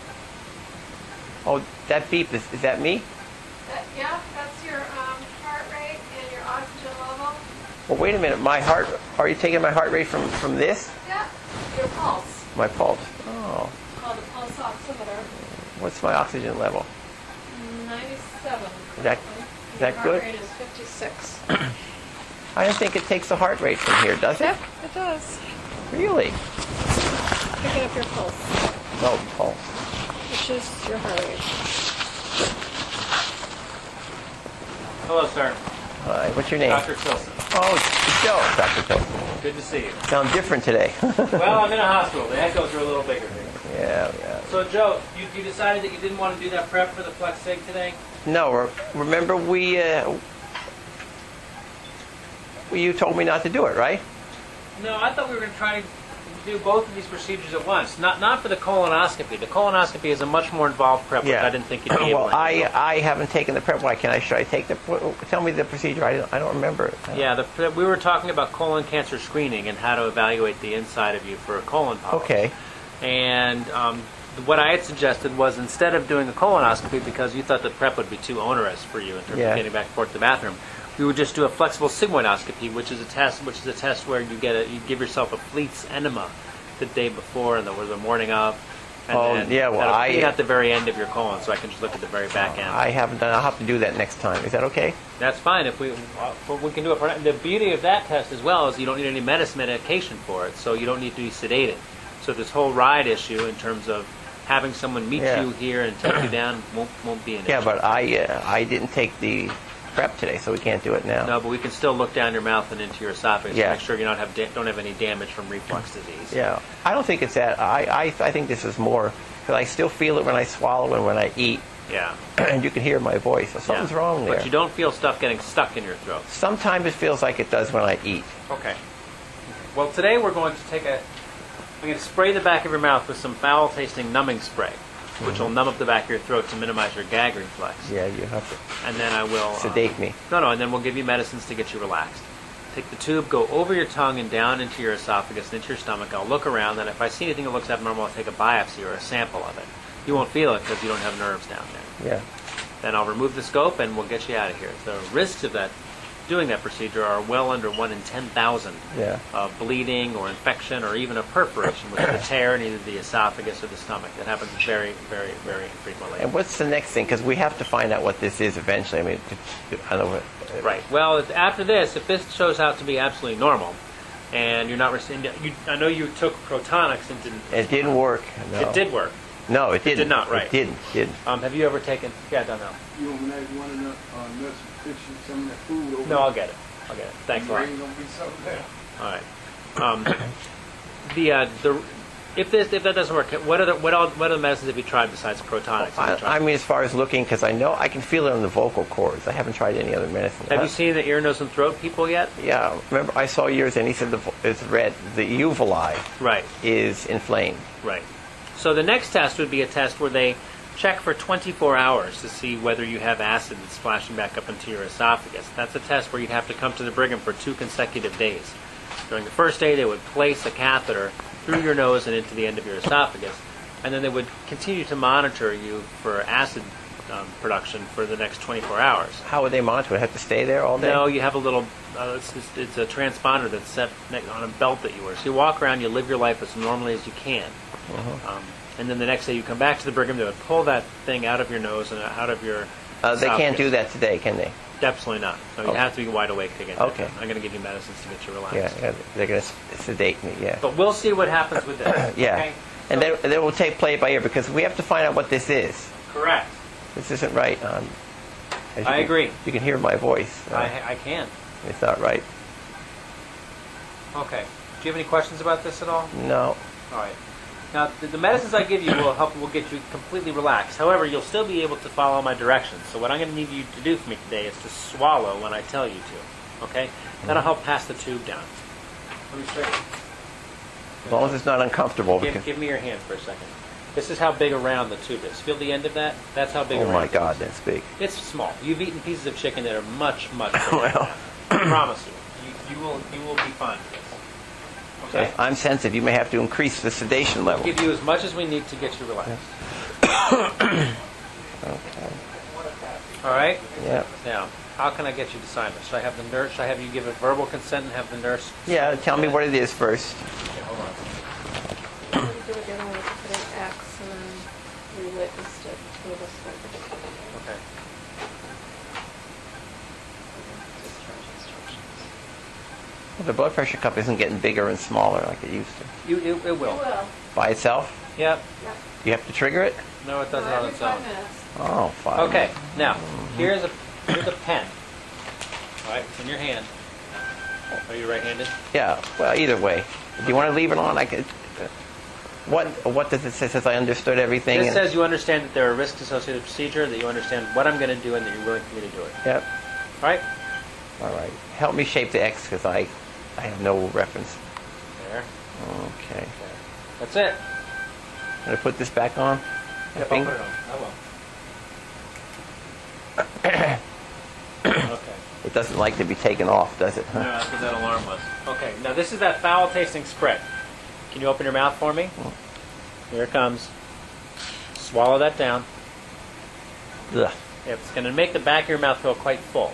Speaker 1: Oh, that beep, is, is that me?
Speaker 4: That, yeah, that's your um, heart rate and your oxygen level.
Speaker 1: Well, wait a minute. My heart, are you taking my heart rate from, from this?
Speaker 4: Yeah, your pulse.
Speaker 1: My pulse. Oh.
Speaker 4: It's called a pulse oximeter.
Speaker 1: What's my oxygen level?
Speaker 4: ninety-seven.
Speaker 1: Is that, is that
Speaker 4: Your
Speaker 1: good?
Speaker 4: heart rate is fifty-six.
Speaker 1: I don't think it takes the heart rate from here, does it?
Speaker 4: Yep, it does.
Speaker 1: Really?
Speaker 4: Picking up your pulse,
Speaker 1: No, pulse.
Speaker 4: which is your heart rate.
Speaker 5: Hello, sir.
Speaker 1: Hi, what's your name?
Speaker 5: Doctor Tilson.
Speaker 1: Oh, it's Joe, Doctor Tilson.
Speaker 5: Good to see you.
Speaker 1: Sound different today.
Speaker 5: Well, I'm in a hospital. The echoes are a little bigger here.
Speaker 1: Yeah, yeah.
Speaker 5: So, Joe, you, you decided that you didn't want to do that prep for the Flex Sig today?
Speaker 1: No, re- remember we, uh, well, you told me not to do it, right?
Speaker 5: No, I thought we were going to try to do both of these procedures at once. Not not for the colonoscopy. The colonoscopy is a much more involved prep, which I didn't think you'd be able
Speaker 1: Well,
Speaker 5: to
Speaker 1: I,
Speaker 5: handle.
Speaker 1: I haven't taken the prep. Why can't I? Should I take the? what- Tell me the procedure. I don't, I don't remember it.
Speaker 5: Yeah, the, we were talking about colon cancer screening and how to evaluate the inside of you for a colon polyp.
Speaker 1: Okay.
Speaker 5: And um, what I had suggested was instead of doing a colonoscopy, because you thought the prep would be too onerous for you in terms
Speaker 1: Yeah.
Speaker 5: of getting back and forth to the bathroom, we would just do a flexible sigmoidoscopy, which is a test, which is a test where you get a, you give yourself a Fleet's enema the day before and the, or the morning of. And
Speaker 1: Oh,
Speaker 5: then
Speaker 1: yeah, well,
Speaker 5: that'll
Speaker 1: I-
Speaker 5: clean out the very end of your colon, so I can just look at the very back end.
Speaker 1: I haven't done. I'll have to do that next time. Is that okay?
Speaker 5: That's fine if we uh, well, we can do it. For, the beauty of that test as well is you don't need any medicine medication for it, so you don't need to be sedated. So this whole ride issue in terms of having someone meet
Speaker 1: Yeah.
Speaker 5: you here and take you down won't won't be an
Speaker 1: Yeah,
Speaker 5: issue.
Speaker 1: but I uh, I didn't take the prep today, so we can't do it now.
Speaker 5: No, but we can still look down your mouth and into your esophagus
Speaker 1: Yeah.
Speaker 5: to make sure you don't have da- don't have any damage from reflux disease.
Speaker 1: Yeah, I don't think it's that. I I, I think this is more because I still feel it when I swallow and when I eat,
Speaker 5: Yeah.
Speaker 1: and you can hear my voice. So something's
Speaker 5: Yeah.
Speaker 1: wrong there.
Speaker 5: But you don't feel stuff getting stuck in your throat.
Speaker 1: Sometimes it feels like it does when I eat.
Speaker 5: Okay. Well, today we're going to take a. I'm going to spray the back of your mouth with some foul-tasting numbing spray, which will numb up the back of your throat to minimize your gag reflex.
Speaker 1: Yeah, you have to
Speaker 5: And then I will uh,
Speaker 1: sedate me.
Speaker 5: No, no, and then we'll give you medicines to get you relaxed. Take the tube, go over your tongue and down into your esophagus and into your stomach. I'll look around, and if I see anything that looks abnormal, I'll take a biopsy or a sample of it. You won't feel it because you don't have nerves down there.
Speaker 1: Yeah.
Speaker 5: Then I'll remove the scope and we'll get you out of here. The risks of that, doing that procedure, are well under one in ten thousand.
Speaker 1: Yeah.
Speaker 5: Of bleeding or infection or even a perforation, which is a tear in either the esophagus or the stomach. That happens very, very, very infrequently.
Speaker 1: And what's the next thing? Because we have to find out what this is eventually. I mean, I don't know. What,
Speaker 5: Right. Well, if- after this, if this shows out to be absolutely normal, and you're not receiving, you, I know you took Protonics and didn't.
Speaker 1: It didn't work. No.
Speaker 5: It did work.
Speaker 1: No, it didn't.
Speaker 5: did not, right.
Speaker 1: It didn't. Didn't.
Speaker 5: Um, have you ever taken? Yeah, I don't know.
Speaker 6: You want me to one of the uh, nuts and fix you some of that food over
Speaker 5: No, I'll get it. I'll get it. Thanks a lot.
Speaker 6: There ain't gonna be something there.
Speaker 5: All right. Um, the uh, the If this, if that doesn't work, what other what all, what other medicines have you tried besides Protonix? Have you
Speaker 1: I,
Speaker 5: tried?
Speaker 1: I mean, as far as looking, because I know I can feel it on the vocal cords. I haven't tried any other medicine.
Speaker 5: Have
Speaker 1: Uh,
Speaker 5: you seen the ear, nose, and throat people yet?
Speaker 1: Yeah, remember I saw yours, and he said the, vo- it's red. The uvuli
Speaker 5: Right,
Speaker 1: is inflamed.
Speaker 5: right. So the next test would be a test where they check for twenty-four hours to see whether you have acid that's splashing back up into your esophagus. That's a test where you'd have to come to the Brigham for two consecutive days. During the first day, they would place a catheter through your nose and into the end of your esophagus, and then they would continue to monitor you for acid um, production for the next twenty-four hours.
Speaker 1: How would they monitor it? Have to stay there all day?
Speaker 5: No, you have a little, uh, it's, it's, it's a transponder that's set ne- on a belt that you wear. So you walk around, you live your life as normally as you can. Um, and then the next day you come back to the Brigham, they would pull that thing out of your nose and out of your
Speaker 1: Uh, they can't
Speaker 5: esophagus.
Speaker 1: do that today, can they?
Speaker 5: Absolutely not. No, you
Speaker 1: Okay.
Speaker 5: have to be wide awake to get that
Speaker 1: Okay.
Speaker 5: done. I'm going to give you medicines to get you relaxed.
Speaker 1: Yeah, yeah they're going to sedate me, yeah.
Speaker 5: But we'll see what happens with this.
Speaker 1: Yeah.
Speaker 5: Okay?
Speaker 1: And
Speaker 5: So-
Speaker 1: then, then we'll take play it by ear, because we have to find out what this is.
Speaker 5: Correct.
Speaker 1: This isn't right. Um, as you
Speaker 5: I
Speaker 1: can-
Speaker 5: agree.
Speaker 1: You can hear my voice. Uh,
Speaker 5: I, I can.
Speaker 1: It's not right.
Speaker 5: Okay. Do you have any questions about this at all?
Speaker 1: No.
Speaker 5: All right. Now, the, the medicines I give you will help, will get you completely relaxed. However, you'll still be able to follow my directions. So what I'm going to need you to do for me today is to swallow when I tell you to. Okay? That'll help pass the tube down. Let me show you.
Speaker 1: As long as it's not uncomfortable.
Speaker 5: Give,
Speaker 1: Because,
Speaker 5: give me your hand for a second. This is how big around the tube is. Feel the end of that? That's how big
Speaker 1: oh
Speaker 5: around
Speaker 1: my
Speaker 5: it
Speaker 1: God,
Speaker 5: is.
Speaker 1: that's big.
Speaker 5: It's small. You've eaten pieces of chicken that are much, much bigger than
Speaker 1: Well.
Speaker 5: that. I promise you. you. You will, you will be fine with this. Okay?
Speaker 1: If I'm sensitive. You may have to increase the sedation
Speaker 5: We'll
Speaker 1: level.
Speaker 5: give you as much as we need to get you relaxed.
Speaker 1: Okay.
Speaker 5: All right?
Speaker 1: Yeah.
Speaker 5: Now, how can I get you to sign this? Should I have the nurse? Should I have you give a verbal consent and have the nurse?
Speaker 1: Yeah, tell me what it is first.
Speaker 5: Okay, hold on.
Speaker 4: You do it the other way, put an X and then we witnessed it through this one.
Speaker 5: Okay.
Speaker 4: Discharge instructions.
Speaker 1: Well, the blood pressure cup isn't getting bigger and smaller like it used to.
Speaker 5: You, it, it will.
Speaker 4: Well,
Speaker 1: By itself?
Speaker 5: Yep.
Speaker 1: You have to trigger it?
Speaker 5: No, it does it on
Speaker 4: every
Speaker 5: its own.
Speaker 4: five minutes.
Speaker 1: Oh, fine.
Speaker 5: Okay. Now, here's a here's a pen. All right, it's in your hand. Are you right-handed?
Speaker 1: Yeah, well, either way. Do you want to leave it on? I could. What What does it say? It says I understood everything.
Speaker 5: This
Speaker 1: and-
Speaker 5: says you understand that there are risks associated with the procedure, that you understand what I'm going to do, and that you're willing for me to do it.
Speaker 1: Yep.
Speaker 5: All right?
Speaker 1: All right. Help me shape the X because I, I have no reference.
Speaker 5: There.
Speaker 1: Okay.
Speaker 5: That's it.
Speaker 1: I'm going to put this back on. My
Speaker 5: Yep, I'll
Speaker 1: finger?
Speaker 5: put it on. I will. Okay.
Speaker 1: It doesn't like to be taken off, does it?
Speaker 5: No, that's what that alarm was. Okay, now this is that foul-tasting spread. Can you open your mouth for me? Here it comes. Swallow that down.
Speaker 1: Ugh.
Speaker 5: It's going to make the back of your mouth feel quite full.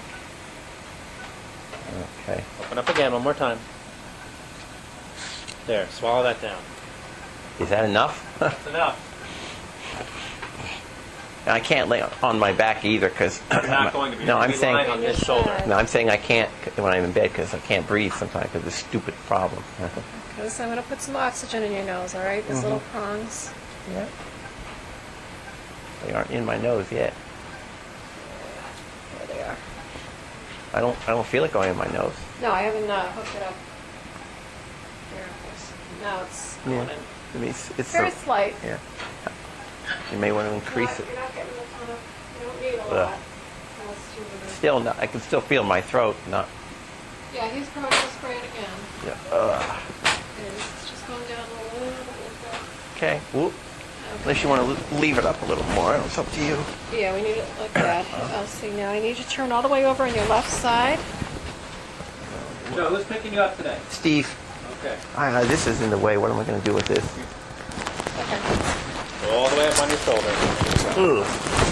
Speaker 1: Okay.
Speaker 5: Open up again one more time. There, swallow that down.
Speaker 1: Is that enough?
Speaker 5: That's enough.
Speaker 1: I can't lay on my back either because.
Speaker 5: You're not going to be.
Speaker 1: No,
Speaker 5: You're
Speaker 1: I'm
Speaker 5: going to be lying
Speaker 1: saying.
Speaker 5: on this shoulder.
Speaker 1: No, I'm saying I can't when I'm in bed because I can't breathe sometimes because of this stupid problem.
Speaker 4: Because I'm going to put some oxygen in your nose, all right? These
Speaker 1: Mm-hmm.
Speaker 4: little prongs.
Speaker 1: Yeah. They aren't in my nose yet.
Speaker 4: There they are.
Speaker 1: I don't. I don't feel it going in my nose.
Speaker 4: No, I haven't uh, hooked it up. Here it is. Now it's going
Speaker 1: Yeah.
Speaker 4: in.
Speaker 1: I mean, it's, it's
Speaker 4: Very
Speaker 1: so-
Speaker 4: slight.
Speaker 1: Yeah. You may want to increase
Speaker 4: Not-
Speaker 1: it.
Speaker 4: You're not getting a ton of, you don't need a
Speaker 1: Ugh.
Speaker 4: lot. Unless you would-
Speaker 1: Still, not, I can still feel my throat. Not.
Speaker 4: Yeah, he's probably going to spray it again.
Speaker 1: Yeah. Ugh.
Speaker 4: And it's just going down a little bit.
Speaker 1: Okay. Whoop. Unless you want to leave it up a little more. It's up to you.
Speaker 4: Yeah, we need it like that. I'll see now. I need you to turn all the way over on your left side.
Speaker 5: Joe, who's picking you up today?
Speaker 1: Steve,
Speaker 5: Okay.
Speaker 1: I, this is in the way. What am I going to do with this?
Speaker 5: Go all the way up on your shoulder.
Speaker 1: Ugh.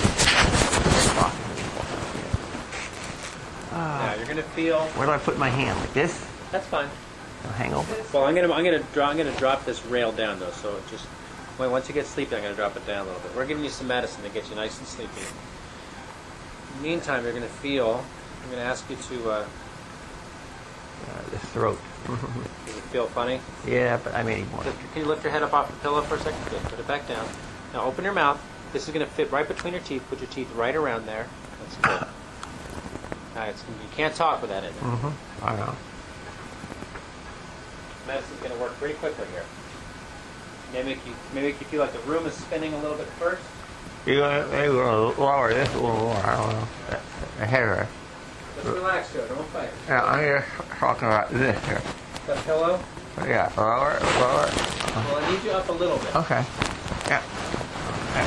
Speaker 5: Now you're going to feel.
Speaker 1: Where do I put my hand? Like this?
Speaker 5: That's fine.
Speaker 1: I'll hang over.
Speaker 5: Well, I'm gonna I'm gonna draw I'm gonna drop this rail down though, so it just wait. Once you get sleepy, I'm gonna drop it down a little bit. We're giving you some medicine to get you nice and sleepy. In the meantime, you're gonna feel. I'm gonna ask you to. Uh,
Speaker 1: Uh, the throat.
Speaker 5: does it feel funny?
Speaker 1: Yeah, but I mean, more.
Speaker 5: Lift- Can you lift your head up off the pillow for a second? Good. Put it back down. Now open your mouth. This is gonna fit right between your teeth. Put your teeth right around there. That's good. Now it's, you can't talk with that in there.
Speaker 1: Mm-hmm. I know.
Speaker 5: Medicine's gonna work pretty quickly here. Maybe make you, maybe make you feel like the room is spinning a little bit first.
Speaker 1: You maybe lower this a little more. I don't know. Heavier.
Speaker 5: Just relax, Joe. Don't fight.
Speaker 1: Yeah, I'm just talking about this here.
Speaker 5: That pillow?
Speaker 1: Yeah, lower, lower.
Speaker 5: Well, I need you up a little bit.
Speaker 1: Okay. Yeah. Yeah.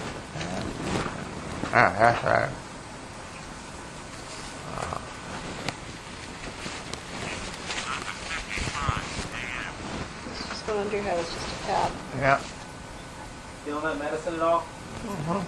Speaker 1: Ah, that's right.
Speaker 4: Just going under your head. It's just a pad.
Speaker 1: Yeah.
Speaker 5: Feeling that medicine at all?
Speaker 1: Mm-hmm.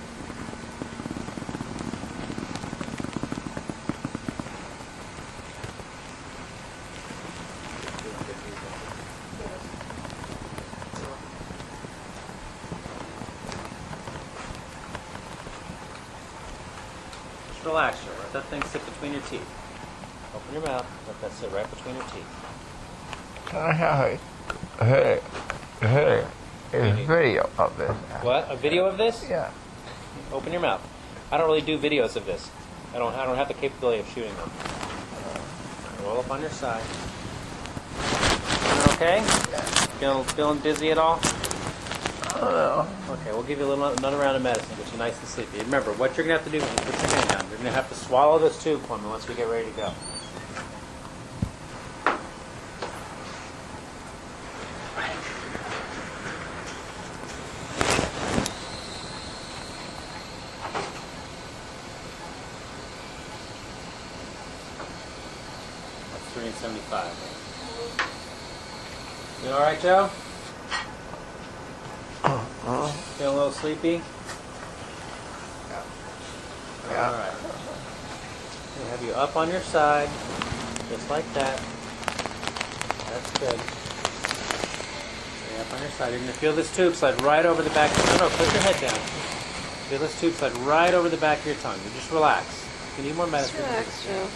Speaker 5: Just relax, Joe. Let that thing sit between your teeth. Open your mouth. Let that sit right between your teeth.
Speaker 1: Can I have a, hey, hey, a video of this?
Speaker 5: What? A video of this?
Speaker 1: Yeah.
Speaker 5: Open your mouth. I don't really do videos of this. I don't. I don't have the capability of shooting them. Roll up on your side. Feeling okay? Feeling, feeling dizzy at all?
Speaker 1: Oh,
Speaker 5: Okay, we'll give you a little another round of medicine, get you nice and sleepy. Remember, what you're gonna have to do is put your hand down. You're gonna have to swallow this tube for me once we get ready to go. That's three and seventy-five. You all right, Joe?
Speaker 1: oh,
Speaker 5: Feeling a little sleepy?
Speaker 1: yeah.
Speaker 5: All right. We'll have you up on your side, just like that. That's good. Stay up on your side. You're going to feel this tube slide right over the back. No, no, put your head down. Feel this tube slide right over the back of your tongue. You just relax. If you need more
Speaker 4: Just
Speaker 5: medicine.
Speaker 4: relax, Joe.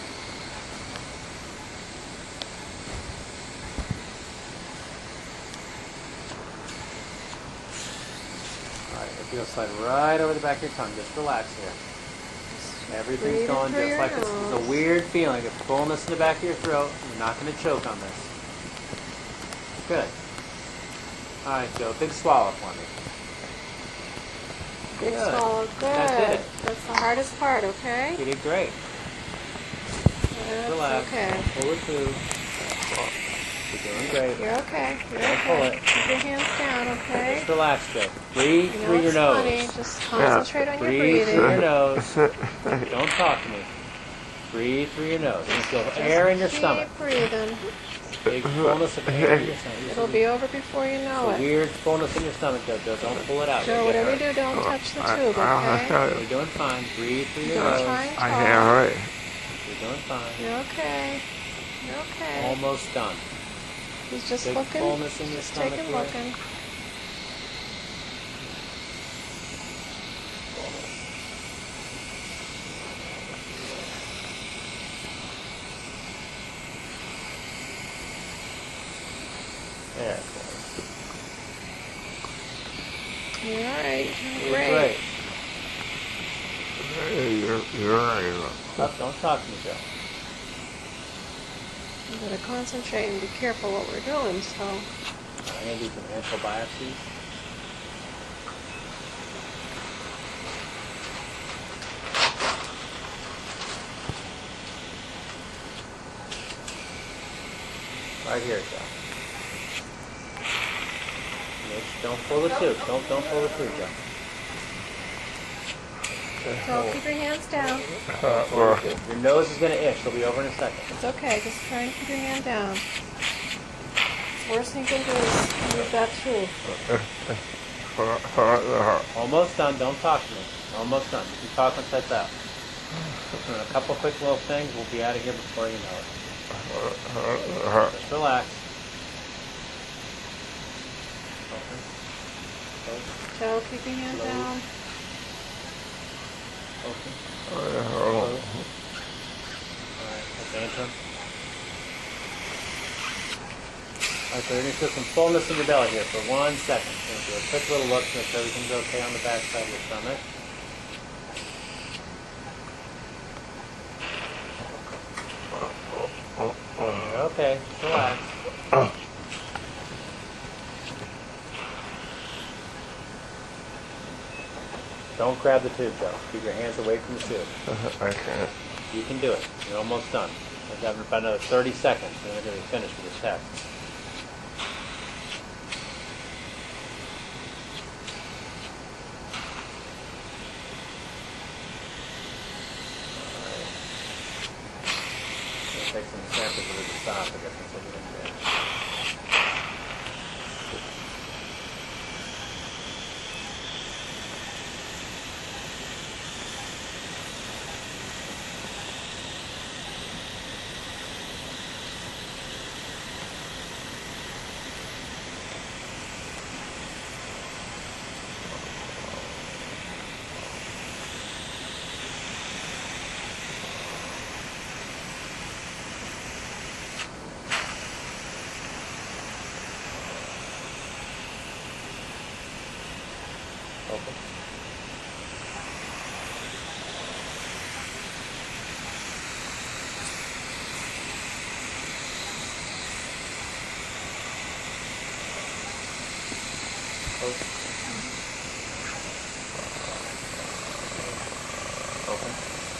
Speaker 5: All right, if you'll slide right over the back of your tongue. Just relax here. Everything's
Speaker 4: breathe
Speaker 5: going
Speaker 4: through
Speaker 5: just
Speaker 4: your
Speaker 5: like this. It's a
Speaker 4: nose.
Speaker 5: weird feeling of fullness in the back of your throat. You're not going to choke on this. Good. All right, Joe. Big swallow for me.
Speaker 4: Big
Speaker 5: Good.
Speaker 4: swallow. Good.
Speaker 5: That did it.
Speaker 4: That's the hardest part, okay?
Speaker 5: You did great.
Speaker 4: That's
Speaker 5: Relax.
Speaker 4: okay.
Speaker 5: Pull it through. You're doing great.
Speaker 4: You're okay. You're
Speaker 5: Don't pull
Speaker 4: okay.
Speaker 5: it.
Speaker 4: Keep your hands down, okay?
Speaker 5: Just relax, Joe. Breathe
Speaker 4: I know
Speaker 5: through your
Speaker 4: it's
Speaker 5: nose.
Speaker 4: funny. Just concentrate on your
Speaker 5: Breathe
Speaker 4: breathing.
Speaker 5: through your nose. Don't talk to me. Breathe through your nose. And feel air in your
Speaker 4: Keep
Speaker 5: stomach.
Speaker 4: breathing.
Speaker 5: Big fullness of air in your stomach.
Speaker 4: It'll be over before you know
Speaker 5: It's a
Speaker 4: it.
Speaker 5: weird fullness in your stomach, Joe. Joe, don't pull it out.
Speaker 4: Joe,
Speaker 5: You'll get
Speaker 4: whatever you
Speaker 5: hurt.
Speaker 4: do, don't touch the tube,
Speaker 1: I, I'll
Speaker 4: okay?
Speaker 1: tell you.
Speaker 5: You're doing fine. Breathe through your
Speaker 4: Don't
Speaker 5: nose.
Speaker 4: try and
Speaker 1: I
Speaker 4: talk.
Speaker 1: can't wait.
Speaker 5: You're doing fine.
Speaker 4: You're okay. You're okay.
Speaker 5: Almost done.
Speaker 4: He's just
Speaker 5: Big
Speaker 4: looking.
Speaker 5: fullness in your
Speaker 4: Just
Speaker 5: stomach
Speaker 4: taking
Speaker 5: here.
Speaker 4: looking.
Speaker 5: There.
Speaker 4: You're all right.
Speaker 5: You're
Speaker 4: You're great.
Speaker 5: great.
Speaker 1: Hey, you're, you're right.
Speaker 5: Stop, don't talk to me, Joe.
Speaker 4: We gotta concentrate and be careful what we're doing. So
Speaker 5: I'm going to do some ankle biopsies. Right here, Joe. Make, don't pull the tube. Don't don't pull the tube, Joe.
Speaker 4: So keep your hands down.
Speaker 1: Uh, well,
Speaker 5: Your nose is going to itch. It'll be over in a second.
Speaker 4: It's okay. Just try and keep your hand down. Worst thing you can do is move that tube.
Speaker 5: Almost done. Don't talk to me. Almost done. You can talk once that's out. Doing a couple quick little things. We'll be out of here before you know it. Just relax. Open. Close.
Speaker 4: Joe, keep your hand
Speaker 5: Slowly.
Speaker 4: down.
Speaker 5: Open. Close. All right. Okay, turn. All right, so you're going to feel some fullness in your belly here for one second. We're going to do a quick little look to make sure everything's okay on the back side of your stomach. You're okay. Just relax. Don't grab the tube, though. Keep your hands away from the tube.
Speaker 1: Uh-huh, I can't.
Speaker 5: You can do it. You're almost done. We've got about another thirty seconds, and we're going to be finished with this test. Take some samples of his esophagus and see what it is. Open. Close. Open.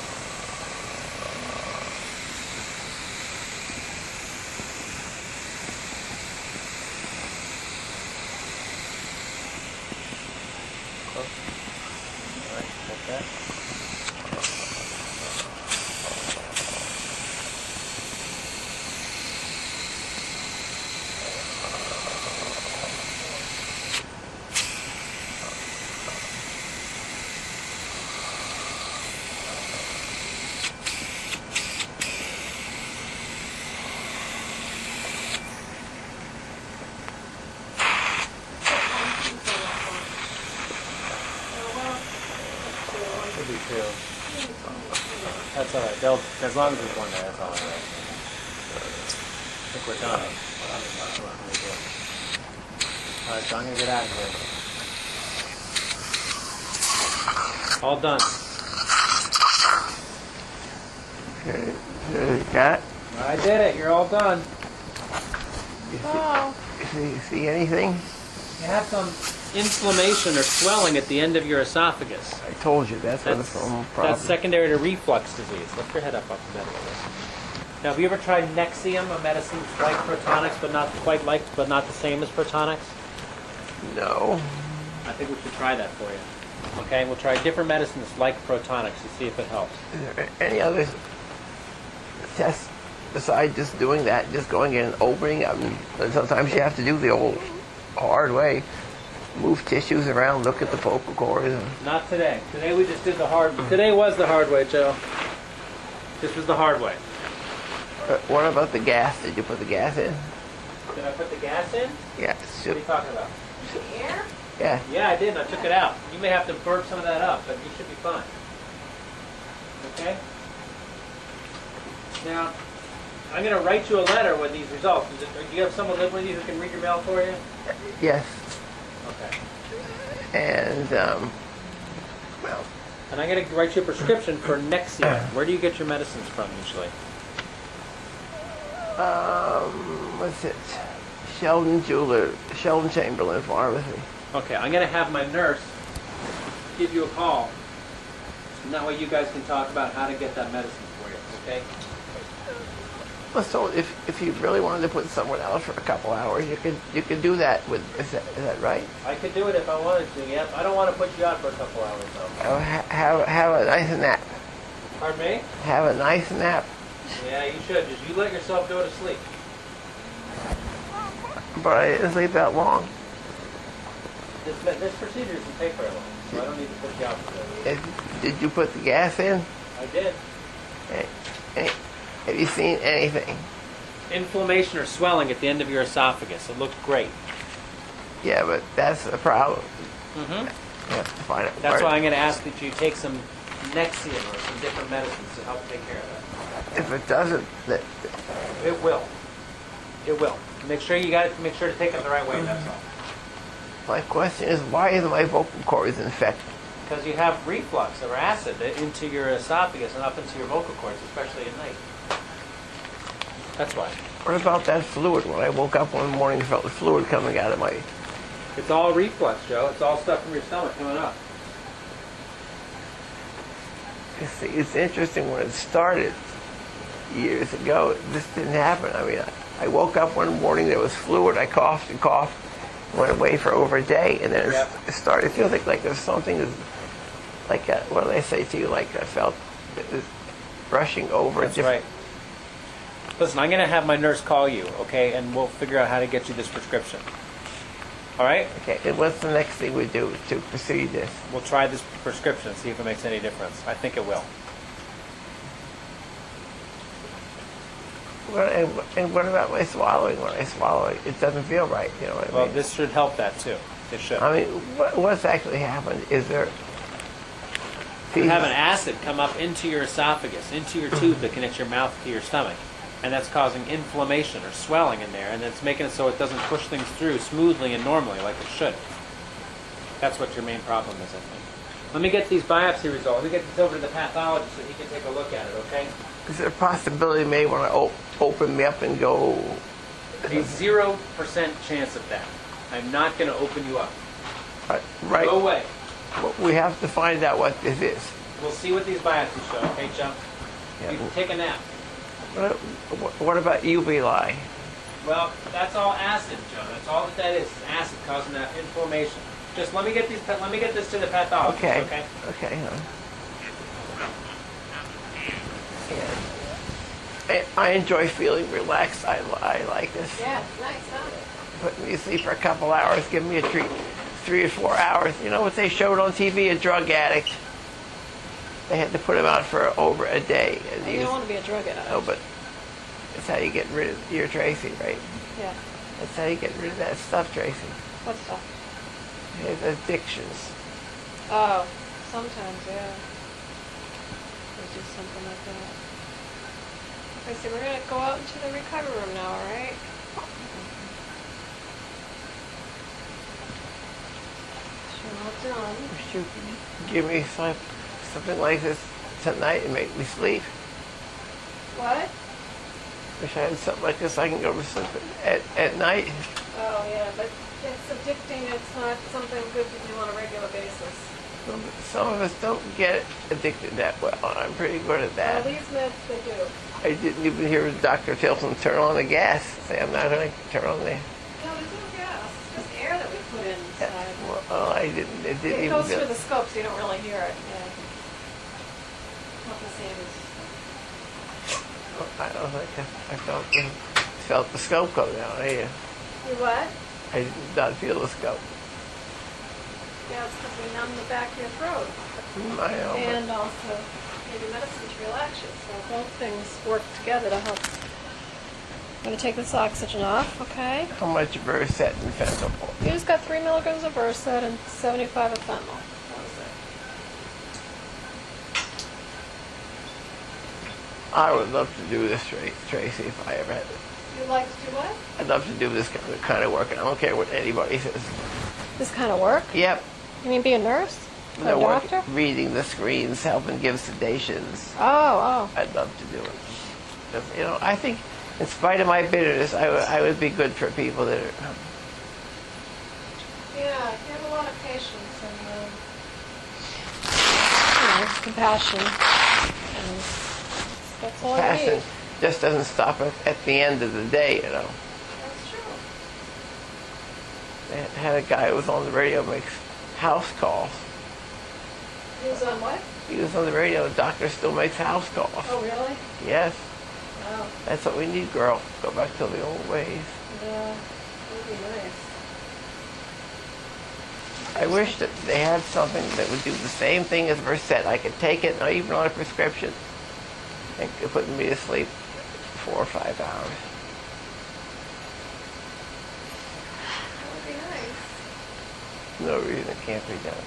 Speaker 5: Close. All right, like that. Could be two. That's all right. They'll, as long as it's one there, that's all right. I think we're done. All right, so I'm gonna get out of here. All done.
Speaker 1: Okay. You got it?
Speaker 5: I did it. You're all done.
Speaker 4: Oh,
Speaker 1: See, see anything?
Speaker 5: You have some inflammation or swelling at the end of your esophagus.
Speaker 1: I told you, that's,
Speaker 5: That's,
Speaker 1: what the problem.
Speaker 5: that's secondary to reflux disease. Lift your head up off the bed. Now, have you ever tried Nexium, a medicine like Protonix, but not quite like, but not the same as Protonix?
Speaker 1: No.
Speaker 5: I think we should try that for you. Okay, we'll try different medicines like Protonix to see if it helps.
Speaker 1: Is there any other tests besides just doing that, just going in and opening? I mean, sometimes you have to do the old hard way. Move tissues around, look at the vocal cords. And
Speaker 5: Not today. Today we just did the hard. Today was the hard way, Joe. This was the hard way.
Speaker 1: Uh, what about the gas? Did you put the gas in?
Speaker 5: Did I put the gas in?
Speaker 1: Yeah.
Speaker 5: What
Speaker 1: Should,
Speaker 5: are you talking about?
Speaker 1: yeah.
Speaker 5: Yeah, I did. I took it out. You may have to burp some of that up, but you should be fine. Okay? Now, I'm going to write you a letter with these results. Do you have someone live with you who can read your mail for you?
Speaker 1: Yes.
Speaker 5: Okay.
Speaker 1: And um, well,
Speaker 5: And I'm going to write you a prescription for Nexium. Where do you get your medicines from usually?
Speaker 1: um, what's it? Sheldon Jeweler, Sheldon Chamberlain Pharmacy.
Speaker 5: Okay, I'm going to have my nurse give you a call. And that way you guys can talk about how to get that medicine for you, okay?
Speaker 1: Well, so if if you really wanted to put someone else for a couple hours, you could you could do that with. Is that, is that right?
Speaker 5: I could do it if I wanted to, yep. I don't want to put you out for a couple hours, though.
Speaker 1: Oh, ha- have have a nice nap.
Speaker 5: Pardon me?
Speaker 1: Have a nice nap.
Speaker 5: Yeah, you should. Just you let yourself go to sleep.
Speaker 1: But I didn't sleep that long.
Speaker 5: This, this procedure doesn't take very long, so I don't need to put you out for that.
Speaker 1: If, did you put the gas in?
Speaker 5: I did.
Speaker 1: Eh, eh, Have you seen anything?
Speaker 5: Inflammation or swelling at the end of your esophagus. It looked great.
Speaker 1: Yeah, but that's the problem.
Speaker 5: Mm-hmm.
Speaker 1: You have to find it.
Speaker 5: That's why I'm going to ask that you take some Nexium or some different medicines to help take care of that.
Speaker 1: If it doesn't, that,
Speaker 5: It will. It will. Make sure you got to make sure to take it the right way. That's all.
Speaker 1: my question is, why is my vocal cords infected?
Speaker 5: Because you have reflux or acid into your esophagus and up into your vocal cords, especially at night. That's why.
Speaker 1: What about that fluid? When I woke up one morning, I felt the fluid coming out of my.
Speaker 5: It's all reflux, Joe. It's all stuff from your stomach coming up.
Speaker 7: You see, it's interesting when it started years ago. This didn't happen. I mean, I, I woke up one morning, there was fluid. I coughed and coughed, went away for over a day, and then
Speaker 5: Yep.
Speaker 7: it started. It feels like like there's something that's like a, what do they say to you? Like I felt it was brushing over.
Speaker 5: That's
Speaker 7: different-
Speaker 5: right. Listen, I'm going to have my nurse call you, okay, and we'll figure out how to get you this prescription. All right?
Speaker 7: Okay, and what's the next thing we do to proceed this?
Speaker 5: We'll try this prescription, see if it makes any difference. I think it will.
Speaker 7: Well, and, and what about my swallowing? When I swallow it, it doesn't feel right. You know what I
Speaker 5: Well,
Speaker 7: mean?
Speaker 5: this should help that too. It should.
Speaker 7: I mean, what, what's actually happened? Is there?
Speaker 5: You have an acid come up into your esophagus, into your tube that connects your mouth to your stomach, and that's causing inflammation or swelling in there, and it's making it so it doesn't push things through smoothly and normally like it should. That's what your main problem is, I think. Let me get these biopsy results. Let me get this over to the pathologist so he can take a look at it, okay?
Speaker 7: Is there a possibility they may want to op- open me up and go?
Speaker 5: A zero percent chance of that. I'm not going to open you up.
Speaker 7: uh, Right.
Speaker 5: No way.
Speaker 7: Well, we have to find out what this is.
Speaker 5: We'll see what these biopsies show, okay, Joe?
Speaker 7: Yeah.
Speaker 5: You can take a nap.
Speaker 7: What, what about U V Li?
Speaker 5: Well, that's all acid, Joe. That's all that that is. It's acid causing that inflammation. Just let me get these. Let me get this to the pathologist.
Speaker 7: Okay.
Speaker 5: Okay.
Speaker 7: Okay. huh. Yeah. I, I enjoy feeling relaxed. I, I like this.
Speaker 4: Yeah, nice, huh?
Speaker 7: Put me to sleep for a couple hours. Give me a treat. Three or four hours. You know what they showed on T V? A drug addict. They had to put him out for over a day. And
Speaker 4: You
Speaker 7: he
Speaker 4: don't
Speaker 7: was-
Speaker 4: want to be a drug addict.
Speaker 7: No, but that's how you get rid of your Tracy, right?
Speaker 4: Yeah.
Speaker 7: That's how you get rid of that stuff, Tracy.
Speaker 4: What stuff?
Speaker 7: His addictions.
Speaker 4: Oh, sometimes, yeah. They do something like that. Okay, so we're gonna go out into the recovery room now, all right? Sure, all done.
Speaker 7: Wish you could give me some, something like this tonight and make me sleep.
Speaker 4: What?
Speaker 7: Wish I had something like this I can go to sleep at, at night.
Speaker 4: Oh, yeah, but it's addicting. It's not something good to do on a regular basis.
Speaker 7: Some of us don't get addicted that well. I'm pretty good at
Speaker 4: Well,
Speaker 7: that.
Speaker 4: these meds, they do.
Speaker 7: I didn't even hear Doctor Tilson turn on the gas. Say, I'm not going to turn on the...
Speaker 4: No, there's no gas. It's just air that we put in inside.
Speaker 7: Well, oh, I didn't, it didn't
Speaker 4: It
Speaker 7: even...
Speaker 4: goes
Speaker 7: feel-
Speaker 4: through the scope, so you don't really hear it. Yeah. Not the same as.
Speaker 7: I don't think I, I felt the, felt the scope go down. I, uh,
Speaker 4: You what?
Speaker 7: I did not feel the scope.
Speaker 4: Yeah, it's because we numb the back of your throat.
Speaker 7: Mm, I know, but-
Speaker 4: And also maybe medicine to relax you. So both things work together to help. I'm going to take this oxygen off, okay?
Speaker 7: How much Versed and fentanyl?
Speaker 4: You just got three milligrams of Versed and seventy-five of fentanyl. That was it.
Speaker 7: I would love to do this, Tra- Tracy, if I ever had it.
Speaker 4: You'd like to do what?
Speaker 7: I'd love to do this kind of, kind of work, and I don't care what anybody says.
Speaker 4: This kind of work?
Speaker 7: Yep.
Speaker 4: You mean be a nurse? Or
Speaker 7: The
Speaker 4: a
Speaker 7: work,
Speaker 4: doctor?
Speaker 7: reading the screens, helping give sedations.
Speaker 4: Oh, oh.
Speaker 7: I'd love to do it. 'Cause, you know, I think, in spite of my bitterness, I would- I would be good for people that are...
Speaker 4: Yeah, you have a lot of patience and um, you know, compassion. And that's all you
Speaker 7: Passion
Speaker 4: need.
Speaker 7: just doesn't stop at, at the end of the day, you know.
Speaker 4: That's true.
Speaker 7: I had a guy who was on the radio makes house calls.
Speaker 4: He was on what?
Speaker 7: He was on the radio. The doctor still makes house calls.
Speaker 4: Oh, really?
Speaker 7: Yes,
Speaker 4: Wow.
Speaker 7: that's what we need, girl. Go back to the old ways.
Speaker 4: Yeah, that would be nice.
Speaker 7: I wish that they had something that would do the same thing as Versed. I could take it, not even on a prescription, and could put me to sleep four or five hours.
Speaker 4: That would be nice.
Speaker 7: No reason it can't be done.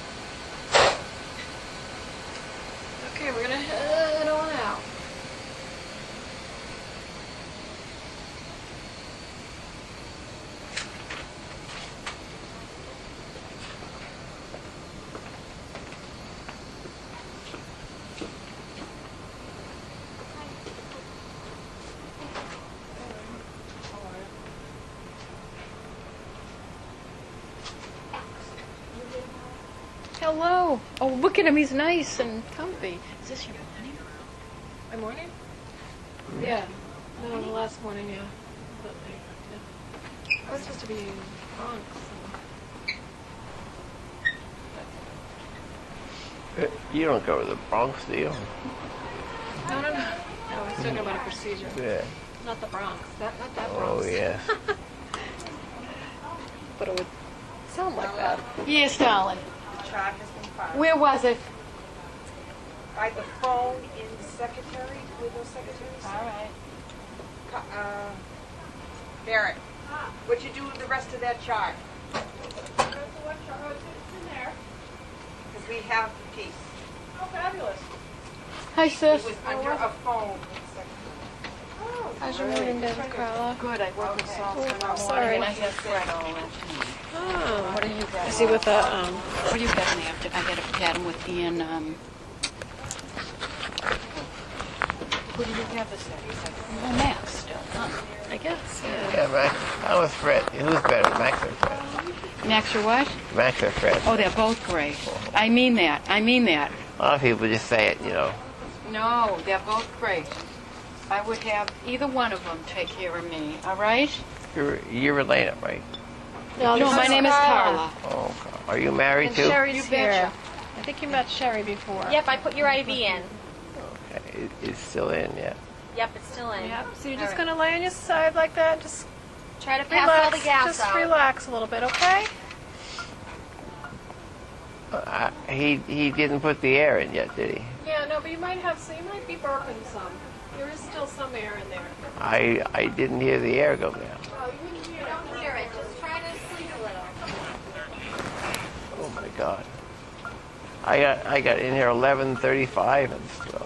Speaker 4: Okay, we're gonna head on out. Hello. Oh, look at him. He's nice and comfy. Is this your morning? My morning? Yeah. No, the last morning, yeah. But, yeah. I was supposed to be in Bronx.
Speaker 7: Uh, You don't go to the Bronx, do you?
Speaker 4: No, no, no. No, I was talking about a procedure.
Speaker 7: Yeah.
Speaker 4: Not the Bronx. That, not that
Speaker 7: Oh,
Speaker 4: Bronx.
Speaker 7: yes.
Speaker 4: But it would sound like that.
Speaker 3: Yes, darling.
Speaker 2: The chart has been filed.
Speaker 3: Where was it?
Speaker 2: By the phone in the secretary, with those secretaries.
Speaker 3: All right.
Speaker 2: Co- Uh, Barrett, what'd you do with the rest of that chart? Because we have the piece.
Speaker 4: Oh, fabulous.
Speaker 3: Hi,
Speaker 2: It
Speaker 3: sis.
Speaker 2: was under a phone in the secretary.
Speaker 4: How's your morning been, Carla?
Speaker 2: Good, I work with Salt
Speaker 4: Oh,
Speaker 2: tomorrow
Speaker 4: sorry.
Speaker 2: morning. I have Fred all afternoon.
Speaker 4: Oh.
Speaker 8: What are you guys?
Speaker 4: Is he with the, um,
Speaker 8: What are you getting after? I got to chat him with Ian. Um,
Speaker 2: Who do you have this at?
Speaker 8: well, Max still. Huh?
Speaker 4: I guess, yeah.
Speaker 7: Yeah, Max. I was Fred. Who's better, Max or Fred?
Speaker 8: Max or what?
Speaker 7: Max or Fred?
Speaker 8: Oh, they're both great. I mean that. I mean that.
Speaker 7: A lot of people just say it, you know.
Speaker 8: No, they're both great. I would have either one of them take care of me. All right?
Speaker 7: You're, you're Elena, right?
Speaker 4: No,
Speaker 8: No, my name is Carla.
Speaker 7: Oh, God. Are you married
Speaker 4: And
Speaker 7: too?
Speaker 4: Sherry's
Speaker 8: You
Speaker 4: here.
Speaker 8: betcha.
Speaker 4: I think you met Sherry before.
Speaker 3: Yep, I put your I V in.
Speaker 7: Okay, it, it's still in, yeah.
Speaker 3: Yep, it's still in.
Speaker 4: Yep. So you're
Speaker 3: All
Speaker 4: just
Speaker 3: right.
Speaker 4: going to lay on your side like that. Just
Speaker 3: Try to pass all
Speaker 4: relax.
Speaker 3: the gas
Speaker 4: Just
Speaker 3: out.
Speaker 4: relax a little bit, okay?
Speaker 7: Uh, he he didn't put the air in yet, did he?
Speaker 4: Yeah, no, but you might have, so you might be burping some. There is still some air in there.
Speaker 7: I I didn't hear the air go down.
Speaker 4: Oh, you wouldn't hear
Speaker 3: Don't hear it. Just try to sleep a little.
Speaker 7: Oh my God. I got I got in here eleven thirty-five and still.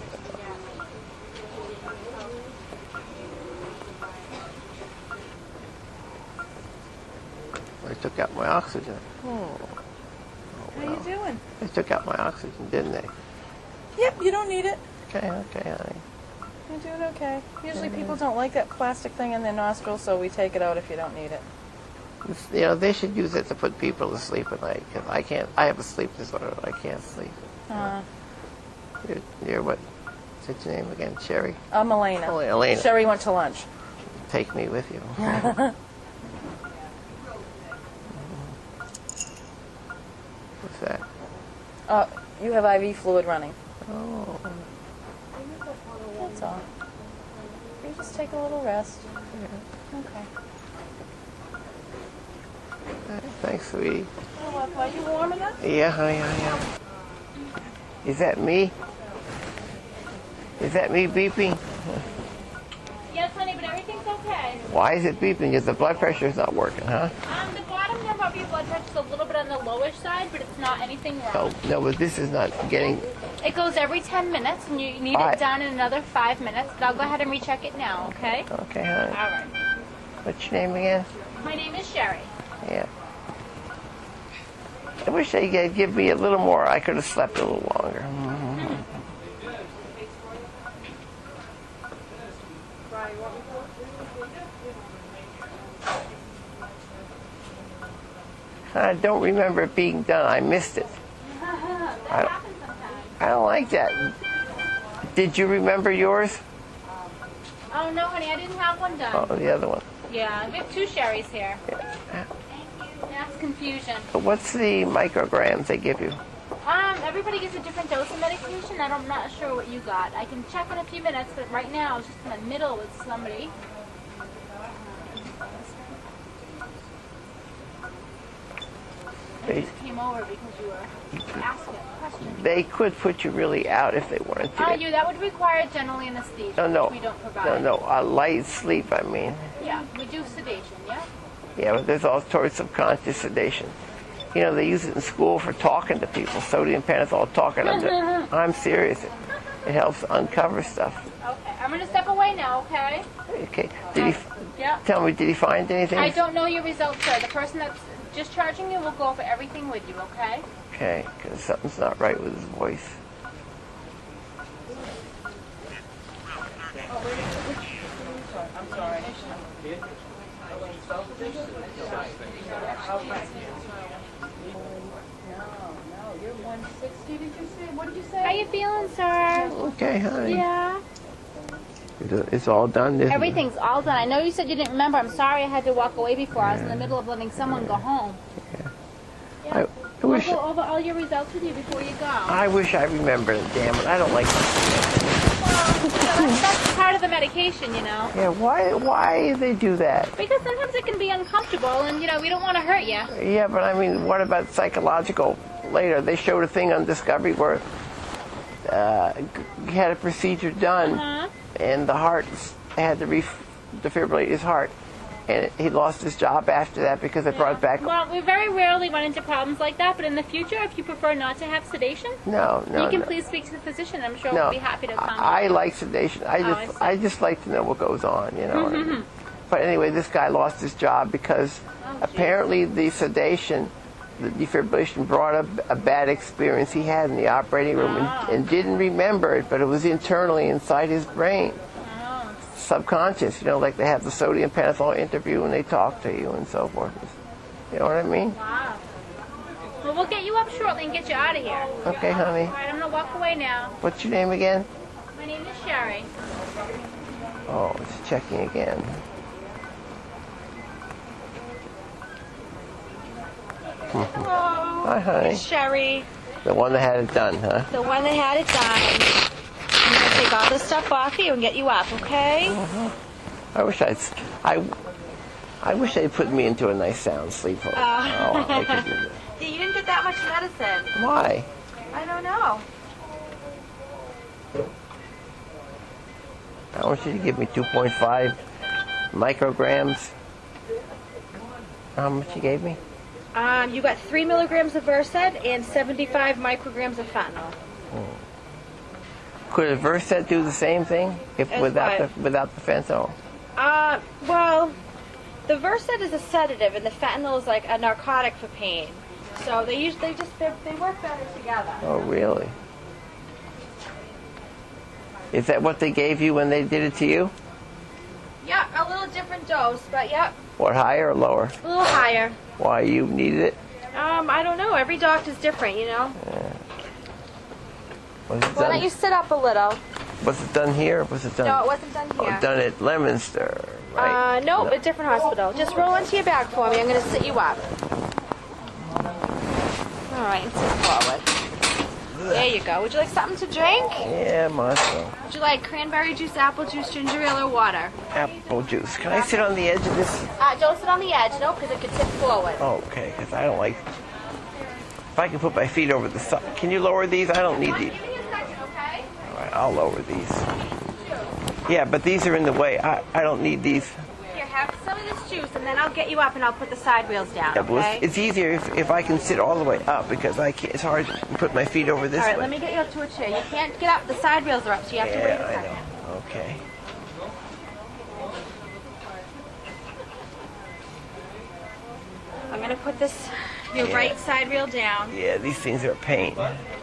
Speaker 7: I took out my oxygen. Oh.
Speaker 2: How you doing?
Speaker 7: They took out my oxygen, didn't they?
Speaker 2: Yep, you don't need it.
Speaker 7: Okay, okay, honey.
Speaker 2: You're doing okay. Usually people don't like that plastic thing in their nostril, so we take it out if you don't need it.
Speaker 7: It's, you know, they should use it to put people to sleep at night, because I can't, I have a sleep disorder. I can't sleep.
Speaker 2: Uh,
Speaker 7: You're, you're what? What's your name again? Sherry?
Speaker 2: I'm Elena.
Speaker 7: Oh, Elena.
Speaker 2: Sherry went to lunch.
Speaker 7: Take me with you. What's that?
Speaker 2: Uh, you have I V fluid running.
Speaker 7: Oh,
Speaker 2: That's all. You just take a little rest. Okay.
Speaker 7: thanks, sweetie.
Speaker 2: Oh, are you warm enough?
Speaker 7: Yeah, honey, I am. Is that me? Is that me beeping?
Speaker 3: Yes, honey, but everything's okay.
Speaker 7: Why is it beeping? Because the blood pressure's not working, huh?
Speaker 3: Um, the bottom number of your blood pressure is a little bit on the lowish side, but it's not anything wrong.
Speaker 7: No, no, but this is not getting.
Speaker 3: It goes every ten minutes, and you need
Speaker 7: All right.
Speaker 3: it done in another five minutes. But I'll go ahead and recheck it now, okay?
Speaker 7: Okay, honey.
Speaker 3: All right.
Speaker 7: What's your name again?
Speaker 3: My name is Sherry.
Speaker 7: Yeah. I wish they could give me a little more. I could have slept a little longer. I don't remember it being done. I missed it.
Speaker 3: that
Speaker 7: I-
Speaker 3: happens sometimes.
Speaker 7: I don't like that. Did you remember yours?
Speaker 3: Oh, no, honey, I didn't have one done.
Speaker 7: Oh, the other one.
Speaker 3: Yeah, we have two Sherrys here. Thank you. That's confusion.
Speaker 7: But what's the micrograms they give you?
Speaker 3: Um, everybody gets a different dose of medication. I don't- I'm not sure what you got. I can check in a few minutes, but right now I was just in the middle with somebody. I
Speaker 7: They,
Speaker 3: just came over because you were asking questions.
Speaker 7: they could put you really out if they wanted to.
Speaker 3: Oh, you, that would require general anesthesia,
Speaker 7: No, no.
Speaker 3: which we don't provide.
Speaker 7: No, no, a light sleep, I mean.
Speaker 3: Yeah, we do sedation, yeah?
Speaker 7: Yeah, but there's all sorts of conscious sedation. You know, they use it in school for talking to people, sodium pentothal talking. I'm, I'm serious. It, it helps uncover stuff.
Speaker 3: Okay, I'm going to step away now, okay?
Speaker 7: Okay. Did he
Speaker 3: Yeah.
Speaker 7: tell me? Did he find anything?
Speaker 3: I don't know your results, sir. The person that's discharging you will go over everything with you, okay?
Speaker 7: Okay, because something's not right with his voice.
Speaker 2: I'm sorry. No, no, you're one
Speaker 4: sixty, did you say? What did you say?
Speaker 3: How you feeling, sir?
Speaker 7: Okay, honey.
Speaker 3: Yeah.
Speaker 7: It's all done, isn't it?
Speaker 3: Everything's all done. I know you said you didn't remember. I'm sorry I had to walk away before. I was in the middle of letting someone go home.
Speaker 7: I, I
Speaker 3: We'll
Speaker 7: wish
Speaker 3: go over all your results with you before you go.
Speaker 7: I wish I remembered it, damn it. I don't like
Speaker 3: Well, that's, that's part of the medication, you know.
Speaker 7: Yeah, why why they do that?
Speaker 3: Because sometimes it can be uncomfortable, and you know we don't want to hurt you.
Speaker 7: Yeah, but I mean, what about psychological later? They showed a thing on Discovery where uh, he had a procedure done,
Speaker 3: Uh-huh.
Speaker 7: and the heart had to ref- defibrillate his heart, and he lost his job after that because it brought back.
Speaker 3: Well, we very rarely run into problems like that, but in the future, if you prefer not to have sedation,
Speaker 7: No, no,
Speaker 3: you can
Speaker 7: no.
Speaker 3: please speak to the physician. I'm sure
Speaker 7: No,
Speaker 3: we'll be happy to come.
Speaker 7: I, I like sedation. I
Speaker 3: Oh, I
Speaker 7: just,
Speaker 3: see.
Speaker 7: I, just like to know what goes on, you know. what I mean? But anyway, this guy lost his job because
Speaker 3: Oh,
Speaker 7: apparently the sedation, the defibrillation, brought up a bad experience he had in the operating room
Speaker 3: Ah.
Speaker 7: and, and didn't remember it, but it was internally inside his brain,
Speaker 3: Oh.
Speaker 7: subconscious. You know, like they have the sodium pentothal interview and they talk to you and so forth. You know what I mean?
Speaker 3: Wow. Well, we'll get you up shortly and get you out of here.
Speaker 7: Okay, honey.
Speaker 3: All right, I'm gonna walk away now.
Speaker 7: What's your name again?
Speaker 3: My name is Sherry.
Speaker 7: Oh, it's checking again.
Speaker 3: Hello.
Speaker 7: Hi, honey.
Speaker 3: It's Sherry,
Speaker 7: The one that had it done, huh?
Speaker 3: the one that had it done. I'm gonna take all this stuff off you and get you up, okay?
Speaker 7: I wish I'd. I, I wish they'd put me into a nice sound sleep. Oh, I could do that.
Speaker 3: You didn't get that much medicine.
Speaker 7: Why?
Speaker 3: I don't know.
Speaker 7: I want you to give me two point five micrograms. How much you gave me?
Speaker 3: Um, you got three milligrams of Versed and seventy-five micrograms of fentanyl.
Speaker 7: Could a Versed do the same thing if
Speaker 3: As
Speaker 7: without
Speaker 3: what?
Speaker 7: the without the fentanyl?
Speaker 3: Uh, well, the Versed is a sedative, and the fentanyl is like a narcotic for pain. So they usually just they, they work better together.
Speaker 7: Oh, really? Is that what they gave you when they did it to you?
Speaker 3: Yeah, a little different dose, but yeah,
Speaker 7: What, higher or lower?
Speaker 3: a little higher.
Speaker 7: Why, you needed it?
Speaker 3: Um, I don't know. Every doctor's different, you know.
Speaker 7: Was it
Speaker 3: Why
Speaker 7: done,
Speaker 3: don't you sit up a little?
Speaker 7: was it done here or was it done?
Speaker 3: No, it wasn't done
Speaker 7: Oh,
Speaker 3: here.
Speaker 7: done at Leominster, right?
Speaker 3: Uh, no, a different hospital. Just roll into your bag for me. I'm going to sit you up. All right, and sit forward. There you go. Would you like something to drink?
Speaker 7: Yeah, must well.
Speaker 3: Would you like cranberry juice, apple juice, ginger ale, or water?
Speaker 7: Apple juice. Can I sit on the edge of this?
Speaker 3: Uh, don't sit on the edge, no, because it could tip forward.
Speaker 7: Oh, okay, because I don't like. If I can put my feet over the side, can you lower these? I don't need these.
Speaker 3: Give me a second, okay?
Speaker 7: All right, I'll lower these. Yeah, but these are in the way. I, I don't need these.
Speaker 3: Here, have some of this juice, and then I'll get you up, and I'll put the side wheels down,
Speaker 7: Yeah, but
Speaker 3: okay?
Speaker 7: it's, it's easier if, if I can sit all the way up because I can't. It's hard to put my feet over this
Speaker 3: All right,
Speaker 7: way.
Speaker 3: let me get you up to a chair. You can't get up. The side wheels are up, so you have to wait
Speaker 7: Yeah,
Speaker 3: a
Speaker 7: I
Speaker 3: second.
Speaker 7: know. Okay.
Speaker 3: I'm going to put this, your
Speaker 7: Yeah.
Speaker 3: right side wheel down.
Speaker 7: Yeah, these things are a pain.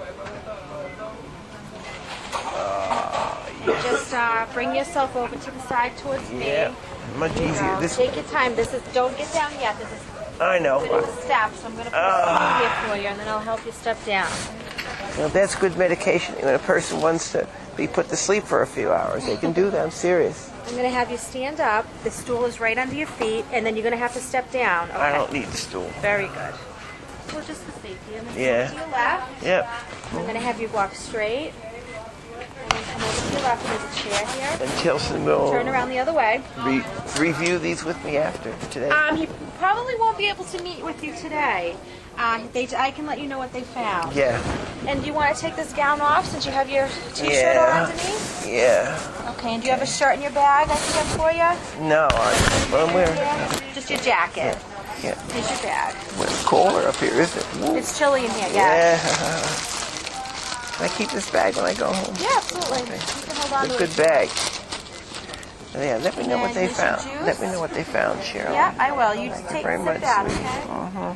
Speaker 3: Just uh, bring yourself over to the side towards me.
Speaker 7: Yeah, much
Speaker 3: There you
Speaker 7: easier.
Speaker 3: go.
Speaker 7: This
Speaker 3: Take your time. This is. Don't get down yet. This is
Speaker 7: I know.
Speaker 3: good as a step. So I'm going to put
Speaker 7: Ah.
Speaker 3: it here for you, and then I'll help you step down.
Speaker 7: Well, that's good medication. When a person wants to be put to sleep for a few hours, they can do that. I'm serious.
Speaker 3: I'm going to have you stand up. The stool is right under your feet, and then you're going to have to step down. Okay.
Speaker 7: I don't need the stool.
Speaker 3: Very good. Well, just for safety. I'm going to
Speaker 7: Yeah.
Speaker 3: to your left.
Speaker 7: Yep.
Speaker 3: I'm going to have you walk straight. And then come over to your left, and there's a chair here.
Speaker 7: And Tilson will
Speaker 3: Turn around the other way.
Speaker 7: re- review these with me after today.
Speaker 3: Um, he probably won't be able to meet with you today. Uh, they, I can let you know what they found.
Speaker 7: Yeah.
Speaker 3: And do you want to take this gown off since you have your t-shirt
Speaker 7: Yeah.
Speaker 3: on underneath?
Speaker 7: Yeah.
Speaker 3: Okay, and do you have a shirt in your bag I can get for you?
Speaker 7: No, I, well, I'm wearing
Speaker 3: Yeah. Just your jacket.
Speaker 7: Yeah.
Speaker 3: Here's your bag.
Speaker 7: Well, it's colder up here, isn't it? Woo.
Speaker 3: It's chilly in here, yeah.
Speaker 7: Yeah. Can I keep this bag when I go home?
Speaker 3: Yeah, absolutely. You can hold on
Speaker 7: It's a
Speaker 3: to
Speaker 7: good
Speaker 3: it.
Speaker 7: bag. Yeah, let me know what
Speaker 3: And
Speaker 7: they
Speaker 3: here's your
Speaker 7: found.
Speaker 3: juice.
Speaker 7: Let me know what they found, Cheryl.
Speaker 3: Yeah, I will. You just take
Speaker 7: very
Speaker 3: a
Speaker 7: much,
Speaker 3: sip down,
Speaker 7: sweetie.
Speaker 3: okay?
Speaker 7: Uh-huh.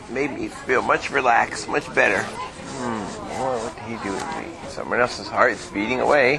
Speaker 7: made me feel much relaxed, much better. Hmm, boy, what did he do with me? Someone else's heart is beating away.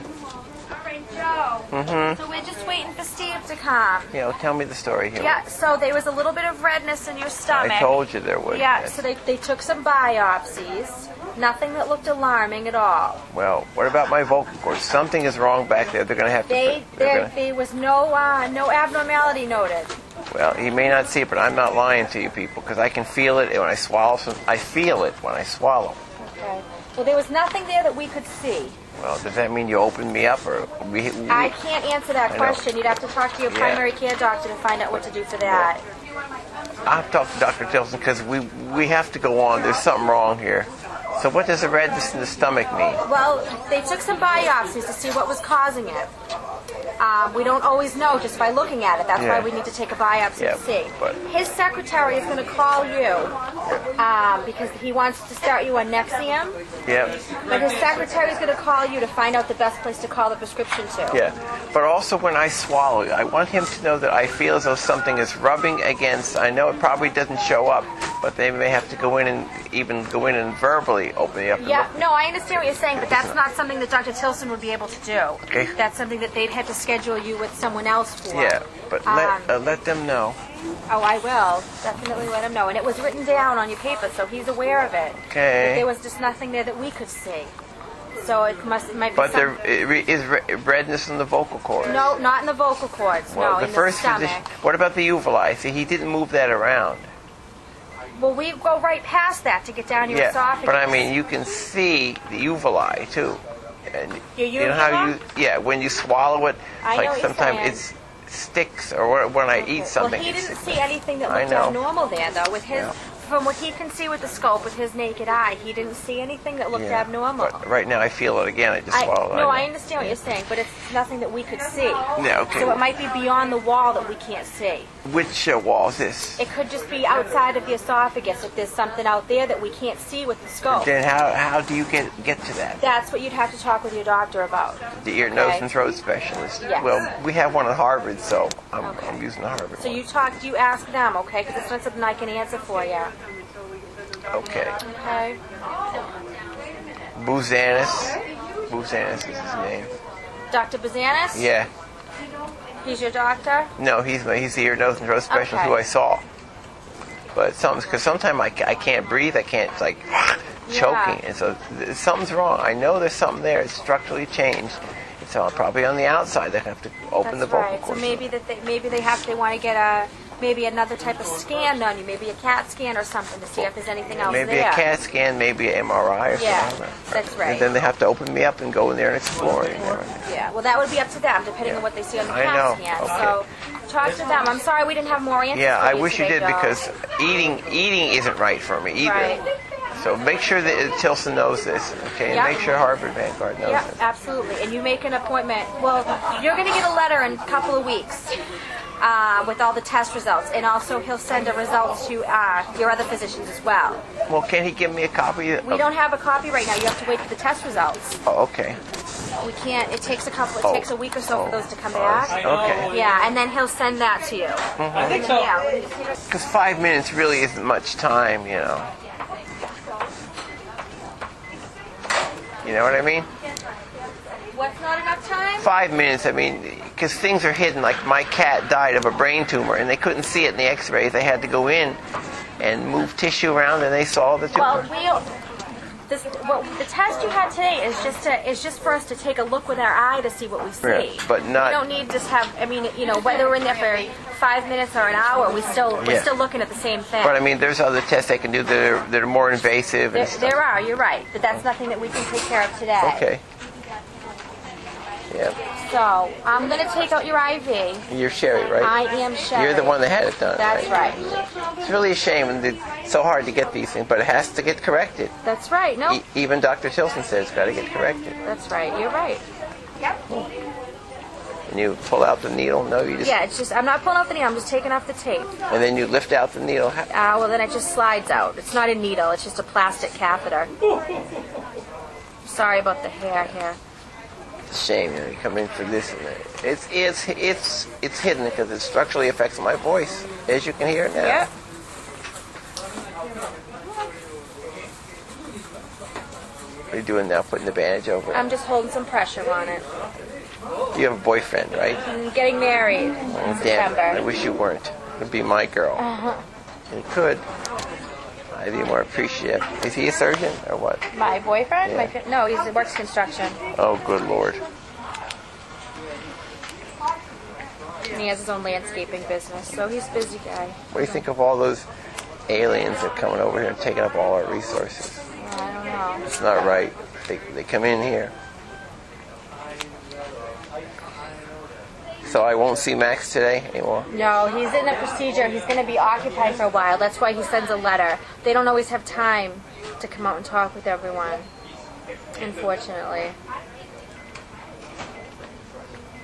Speaker 3: Joe.
Speaker 7: Mm-hmm.
Speaker 3: So we're just waiting for Steve to come.
Speaker 7: Yeah, well, tell me the story here.
Speaker 3: Yeah, so there was a little bit of redness in your stomach.
Speaker 7: I told you there would.
Speaker 3: Yeah,
Speaker 7: Yes.
Speaker 3: so they, they took some biopsies. Nothing that looked alarming at all.
Speaker 7: Well, what about my vocal cords? Something is wrong back there. They're going to have to...
Speaker 3: They,
Speaker 7: put, they're
Speaker 3: there,
Speaker 7: gonna,
Speaker 3: there was no uh, no abnormality noted.
Speaker 7: well, he may not see it, but I'm not lying to you people, because I can feel it when I swallow. Some, I feel it when I swallow.
Speaker 3: Okay. Well, there was nothing there that we could see.
Speaker 7: Well, does that mean you opened me up, or we? we
Speaker 3: I can't answer that
Speaker 7: I know.
Speaker 3: question. You'd have to talk to your
Speaker 7: Yeah.
Speaker 3: primary care doctor to find out what to do for that.
Speaker 7: I have to talk to Doctor Tilson because we we have to go on. There's something wrong here. So what does the redness in the stomach mean?
Speaker 3: Well, they took some biopsies to see what was causing it. Um, we don't always know just by looking at it. That's
Speaker 7: Yeah.
Speaker 3: why we need to take a biopsy
Speaker 7: Yeah,
Speaker 3: to see.
Speaker 7: but-
Speaker 3: His secretary is going to call you um, because he wants to start you on Nexium.
Speaker 7: Yeah,
Speaker 3: But his secretary is going to call you to find out the best place to call the prescription to.
Speaker 7: yeah. But also when I swallow, I want him to know that I feel as though something is rubbing against. I know it probably doesn't show up, but they may have to go in and even go in and verbally open it up. and
Speaker 3: Yeah,
Speaker 7: look.
Speaker 3: no, I understand what you're saying, but that's not something that Doctor Tilson would be able to do.
Speaker 7: Okay.
Speaker 3: That's something that they'd have to schedule you with someone else for.
Speaker 7: Yeah, but
Speaker 3: Um,
Speaker 7: let uh, let them know.
Speaker 3: Oh, I will. Definitely let him know. And it was written down on your paper, so he's aware of it.
Speaker 7: Okay.
Speaker 3: But there was just nothing there that we could see. So it must it might be
Speaker 7: But
Speaker 3: some...
Speaker 7: there i- is re- redness in the vocal cords.
Speaker 3: No, not in the vocal cords.
Speaker 7: Well,
Speaker 3: no,
Speaker 7: the
Speaker 3: in
Speaker 7: first
Speaker 3: the stomach.
Speaker 7: physician. What about the uvuli? See, he didn't move that around.
Speaker 3: Well, we go right past that to get down your
Speaker 7: Yeah,
Speaker 3: esophagus.
Speaker 7: but I mean, you can see the uvuli too. And
Speaker 3: Your
Speaker 7: you know how you,
Speaker 3: uvula?
Speaker 7: yeah, when you swallow it,
Speaker 3: I know
Speaker 7: like
Speaker 3: what you're
Speaker 7: sometimes
Speaker 3: saying.
Speaker 7: it's sticks, or when I eat something.
Speaker 3: Well, he
Speaker 7: it's-
Speaker 3: didn't see anything that
Speaker 7: I
Speaker 3: looked
Speaker 7: know.
Speaker 3: abnormal there, though. With his,
Speaker 7: Yeah.
Speaker 3: from what he can see with the scope, with his naked eye, he didn't see anything that looked
Speaker 7: yeah,
Speaker 3: abnormal.
Speaker 7: But right now I feel it again. I just
Speaker 3: I,
Speaker 7: swallowed.
Speaker 3: no,
Speaker 7: know.
Speaker 3: I understand what you're saying, but it's nothing that we could see.
Speaker 7: Yeah, okay.
Speaker 3: So it might be beyond the wall that we can't see.
Speaker 7: Which uh, wall is this?
Speaker 3: It could just be outside of the esophagus if there's something out there that we can't see with the scope.
Speaker 7: Then how how do you get get to that?
Speaker 3: That's what you'd have to talk with your doctor about.
Speaker 7: The ear, nose,
Speaker 3: Okay.
Speaker 7: and throat specialist.
Speaker 3: Yes.
Speaker 7: Well, we have one at Harvard, so I'm,
Speaker 3: Okay.
Speaker 7: I'm using the Harvard
Speaker 3: So
Speaker 7: one.
Speaker 3: you talk, you ask them, okay? Because it's not something I can answer for you.
Speaker 7: Okay.
Speaker 3: Okay?
Speaker 7: Buzanis. Buzanis is his name.
Speaker 3: Doctor Bazanis?
Speaker 7: Yeah.
Speaker 3: He's your doctor?
Speaker 7: No, he's my, he's the ear, nose, and throat specialist
Speaker 3: Okay.
Speaker 7: who I saw. But some because sometimes I, ca- I can't breathe, I can't it's like choking, and so th- something's wrong. I know there's something there. It's structurally changed. It's uh, probably on the outside. They have to open
Speaker 3: That's
Speaker 7: the vocal
Speaker 3: right. So
Speaker 7: cords.
Speaker 3: maybe that they, maybe they have they want to get a maybe another type of scan on you, maybe a CAT scan or something to see if there's anything else
Speaker 7: Maybe
Speaker 3: there.
Speaker 7: a CAT scan, maybe an M R I or
Speaker 3: Yeah,
Speaker 7: something.
Speaker 3: that's right.
Speaker 7: And then they have to open me up and go in there and explore it and everything.
Speaker 3: Yeah, well, that would be up to them, depending on what they see on the
Speaker 7: I
Speaker 3: CAT
Speaker 7: know.
Speaker 3: scan.
Speaker 7: Okay.
Speaker 3: So talk to them. I'm sorry we didn't have more answers
Speaker 7: Yeah,
Speaker 3: for
Speaker 7: I
Speaker 3: you
Speaker 7: wish you
Speaker 3: today,
Speaker 7: did
Speaker 3: Joe.
Speaker 7: because eating eating isn't right for me either.
Speaker 3: Right.
Speaker 7: So make sure that Tilson knows this, okay? And
Speaker 3: Yep.
Speaker 7: make sure Harvard Vanguard knows
Speaker 3: Yeah,
Speaker 7: it.
Speaker 3: absolutely. And you make an appointment. Well, you're going to get a letter in a couple of weeks uh, with all the test results, and also he'll send the results to uh, your other physicians as well.
Speaker 7: Well, can he give me a copy? Of,
Speaker 3: We don't have a copy right now. You have to wait for the test results.
Speaker 7: Oh, okay.
Speaker 3: We can't. It takes a couple. It
Speaker 7: Oh.
Speaker 3: takes a week or so
Speaker 7: Oh.
Speaker 3: for those to come back.
Speaker 7: Okay.
Speaker 3: Yeah, and then he'll send that to you.
Speaker 5: I think so.
Speaker 3: Yeah.
Speaker 7: Because five minutes really isn't much time, you know. You know what I mean?
Speaker 3: What's not enough time?
Speaker 7: Five minutes, I mean, because things are hidden. Like my cat died of a brain tumor, and they couldn't see it in the x-rays. They had to go in and move tissue around, and they saw the
Speaker 3: Well,
Speaker 7: tumor.
Speaker 3: we. This, well, the test you had today is just to, is just for us to take a look with our eye to see what we see.
Speaker 7: Yeah, but not-
Speaker 3: We don't need to have. I mean, you know, whether we're in there for five minutes or an hour, we still we're
Speaker 7: Yeah.
Speaker 3: still looking at the same thing.
Speaker 7: But I mean, there's other tests they can do that are, that are more invasive
Speaker 3: there,
Speaker 7: and stuff.
Speaker 3: there are. You're right, but that's nothing that we can take care of today.
Speaker 7: Okay. Yeah.
Speaker 3: So I'm going to take out your I V.
Speaker 7: You're Sherry, right?
Speaker 3: I am Sherry.
Speaker 7: You're the one that had it done.
Speaker 3: That's right.
Speaker 7: It's really a shame, and it's so hard to get these things, but it has to get corrected.
Speaker 3: That's right. No,
Speaker 7: E- even Doctor Tilson says it's got to get corrected.
Speaker 3: that's right. You're right.
Speaker 7: And you pull out the needle. No, you just
Speaker 3: Yeah, it's just I'm not pulling off the needle. I'm just taking off the tape.
Speaker 7: and then you lift out the needle. Ha-
Speaker 3: Uh, well, then it just slides out. It's not a needle. It's just a plastic catheter. Sorry about the hair here.
Speaker 7: It's a shame, you know. You come in for this and that. It's it's it's it's hidden because it structurally affects my voice, as you can hear now.
Speaker 3: Yep.
Speaker 7: are you doing now? Putting the bandage over it?
Speaker 3: I'm just holding some pressure on it.
Speaker 7: You have a boyfriend, right?
Speaker 3: I'm getting married in
Speaker 7: Oh, damn it.
Speaker 3: September.
Speaker 7: I wish you weren't. It'd be my girl.
Speaker 3: Uh-huh.
Speaker 7: You could. I'd be more appreciative. Is he a surgeon or what?
Speaker 3: My boyfriend?
Speaker 7: Yeah.
Speaker 3: My fi- no, he works construction.
Speaker 7: Oh, good Lord.
Speaker 3: And he has his own landscaping business, so he's a busy guy.
Speaker 7: What do you think of all those aliens that are coming over here and taking up all our resources?
Speaker 3: Well, I don't know.
Speaker 7: It's not right. They, they come in here. So I won't see Max today anymore?
Speaker 3: No, he's in a procedure. He's going to be occupied for a while. That's why he sends a letter. They don't always have time to come out and talk with everyone, unfortunately.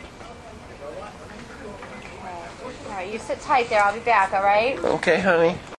Speaker 3: All right, you sit tight there. I'll be back, all right?
Speaker 7: Okay, honey.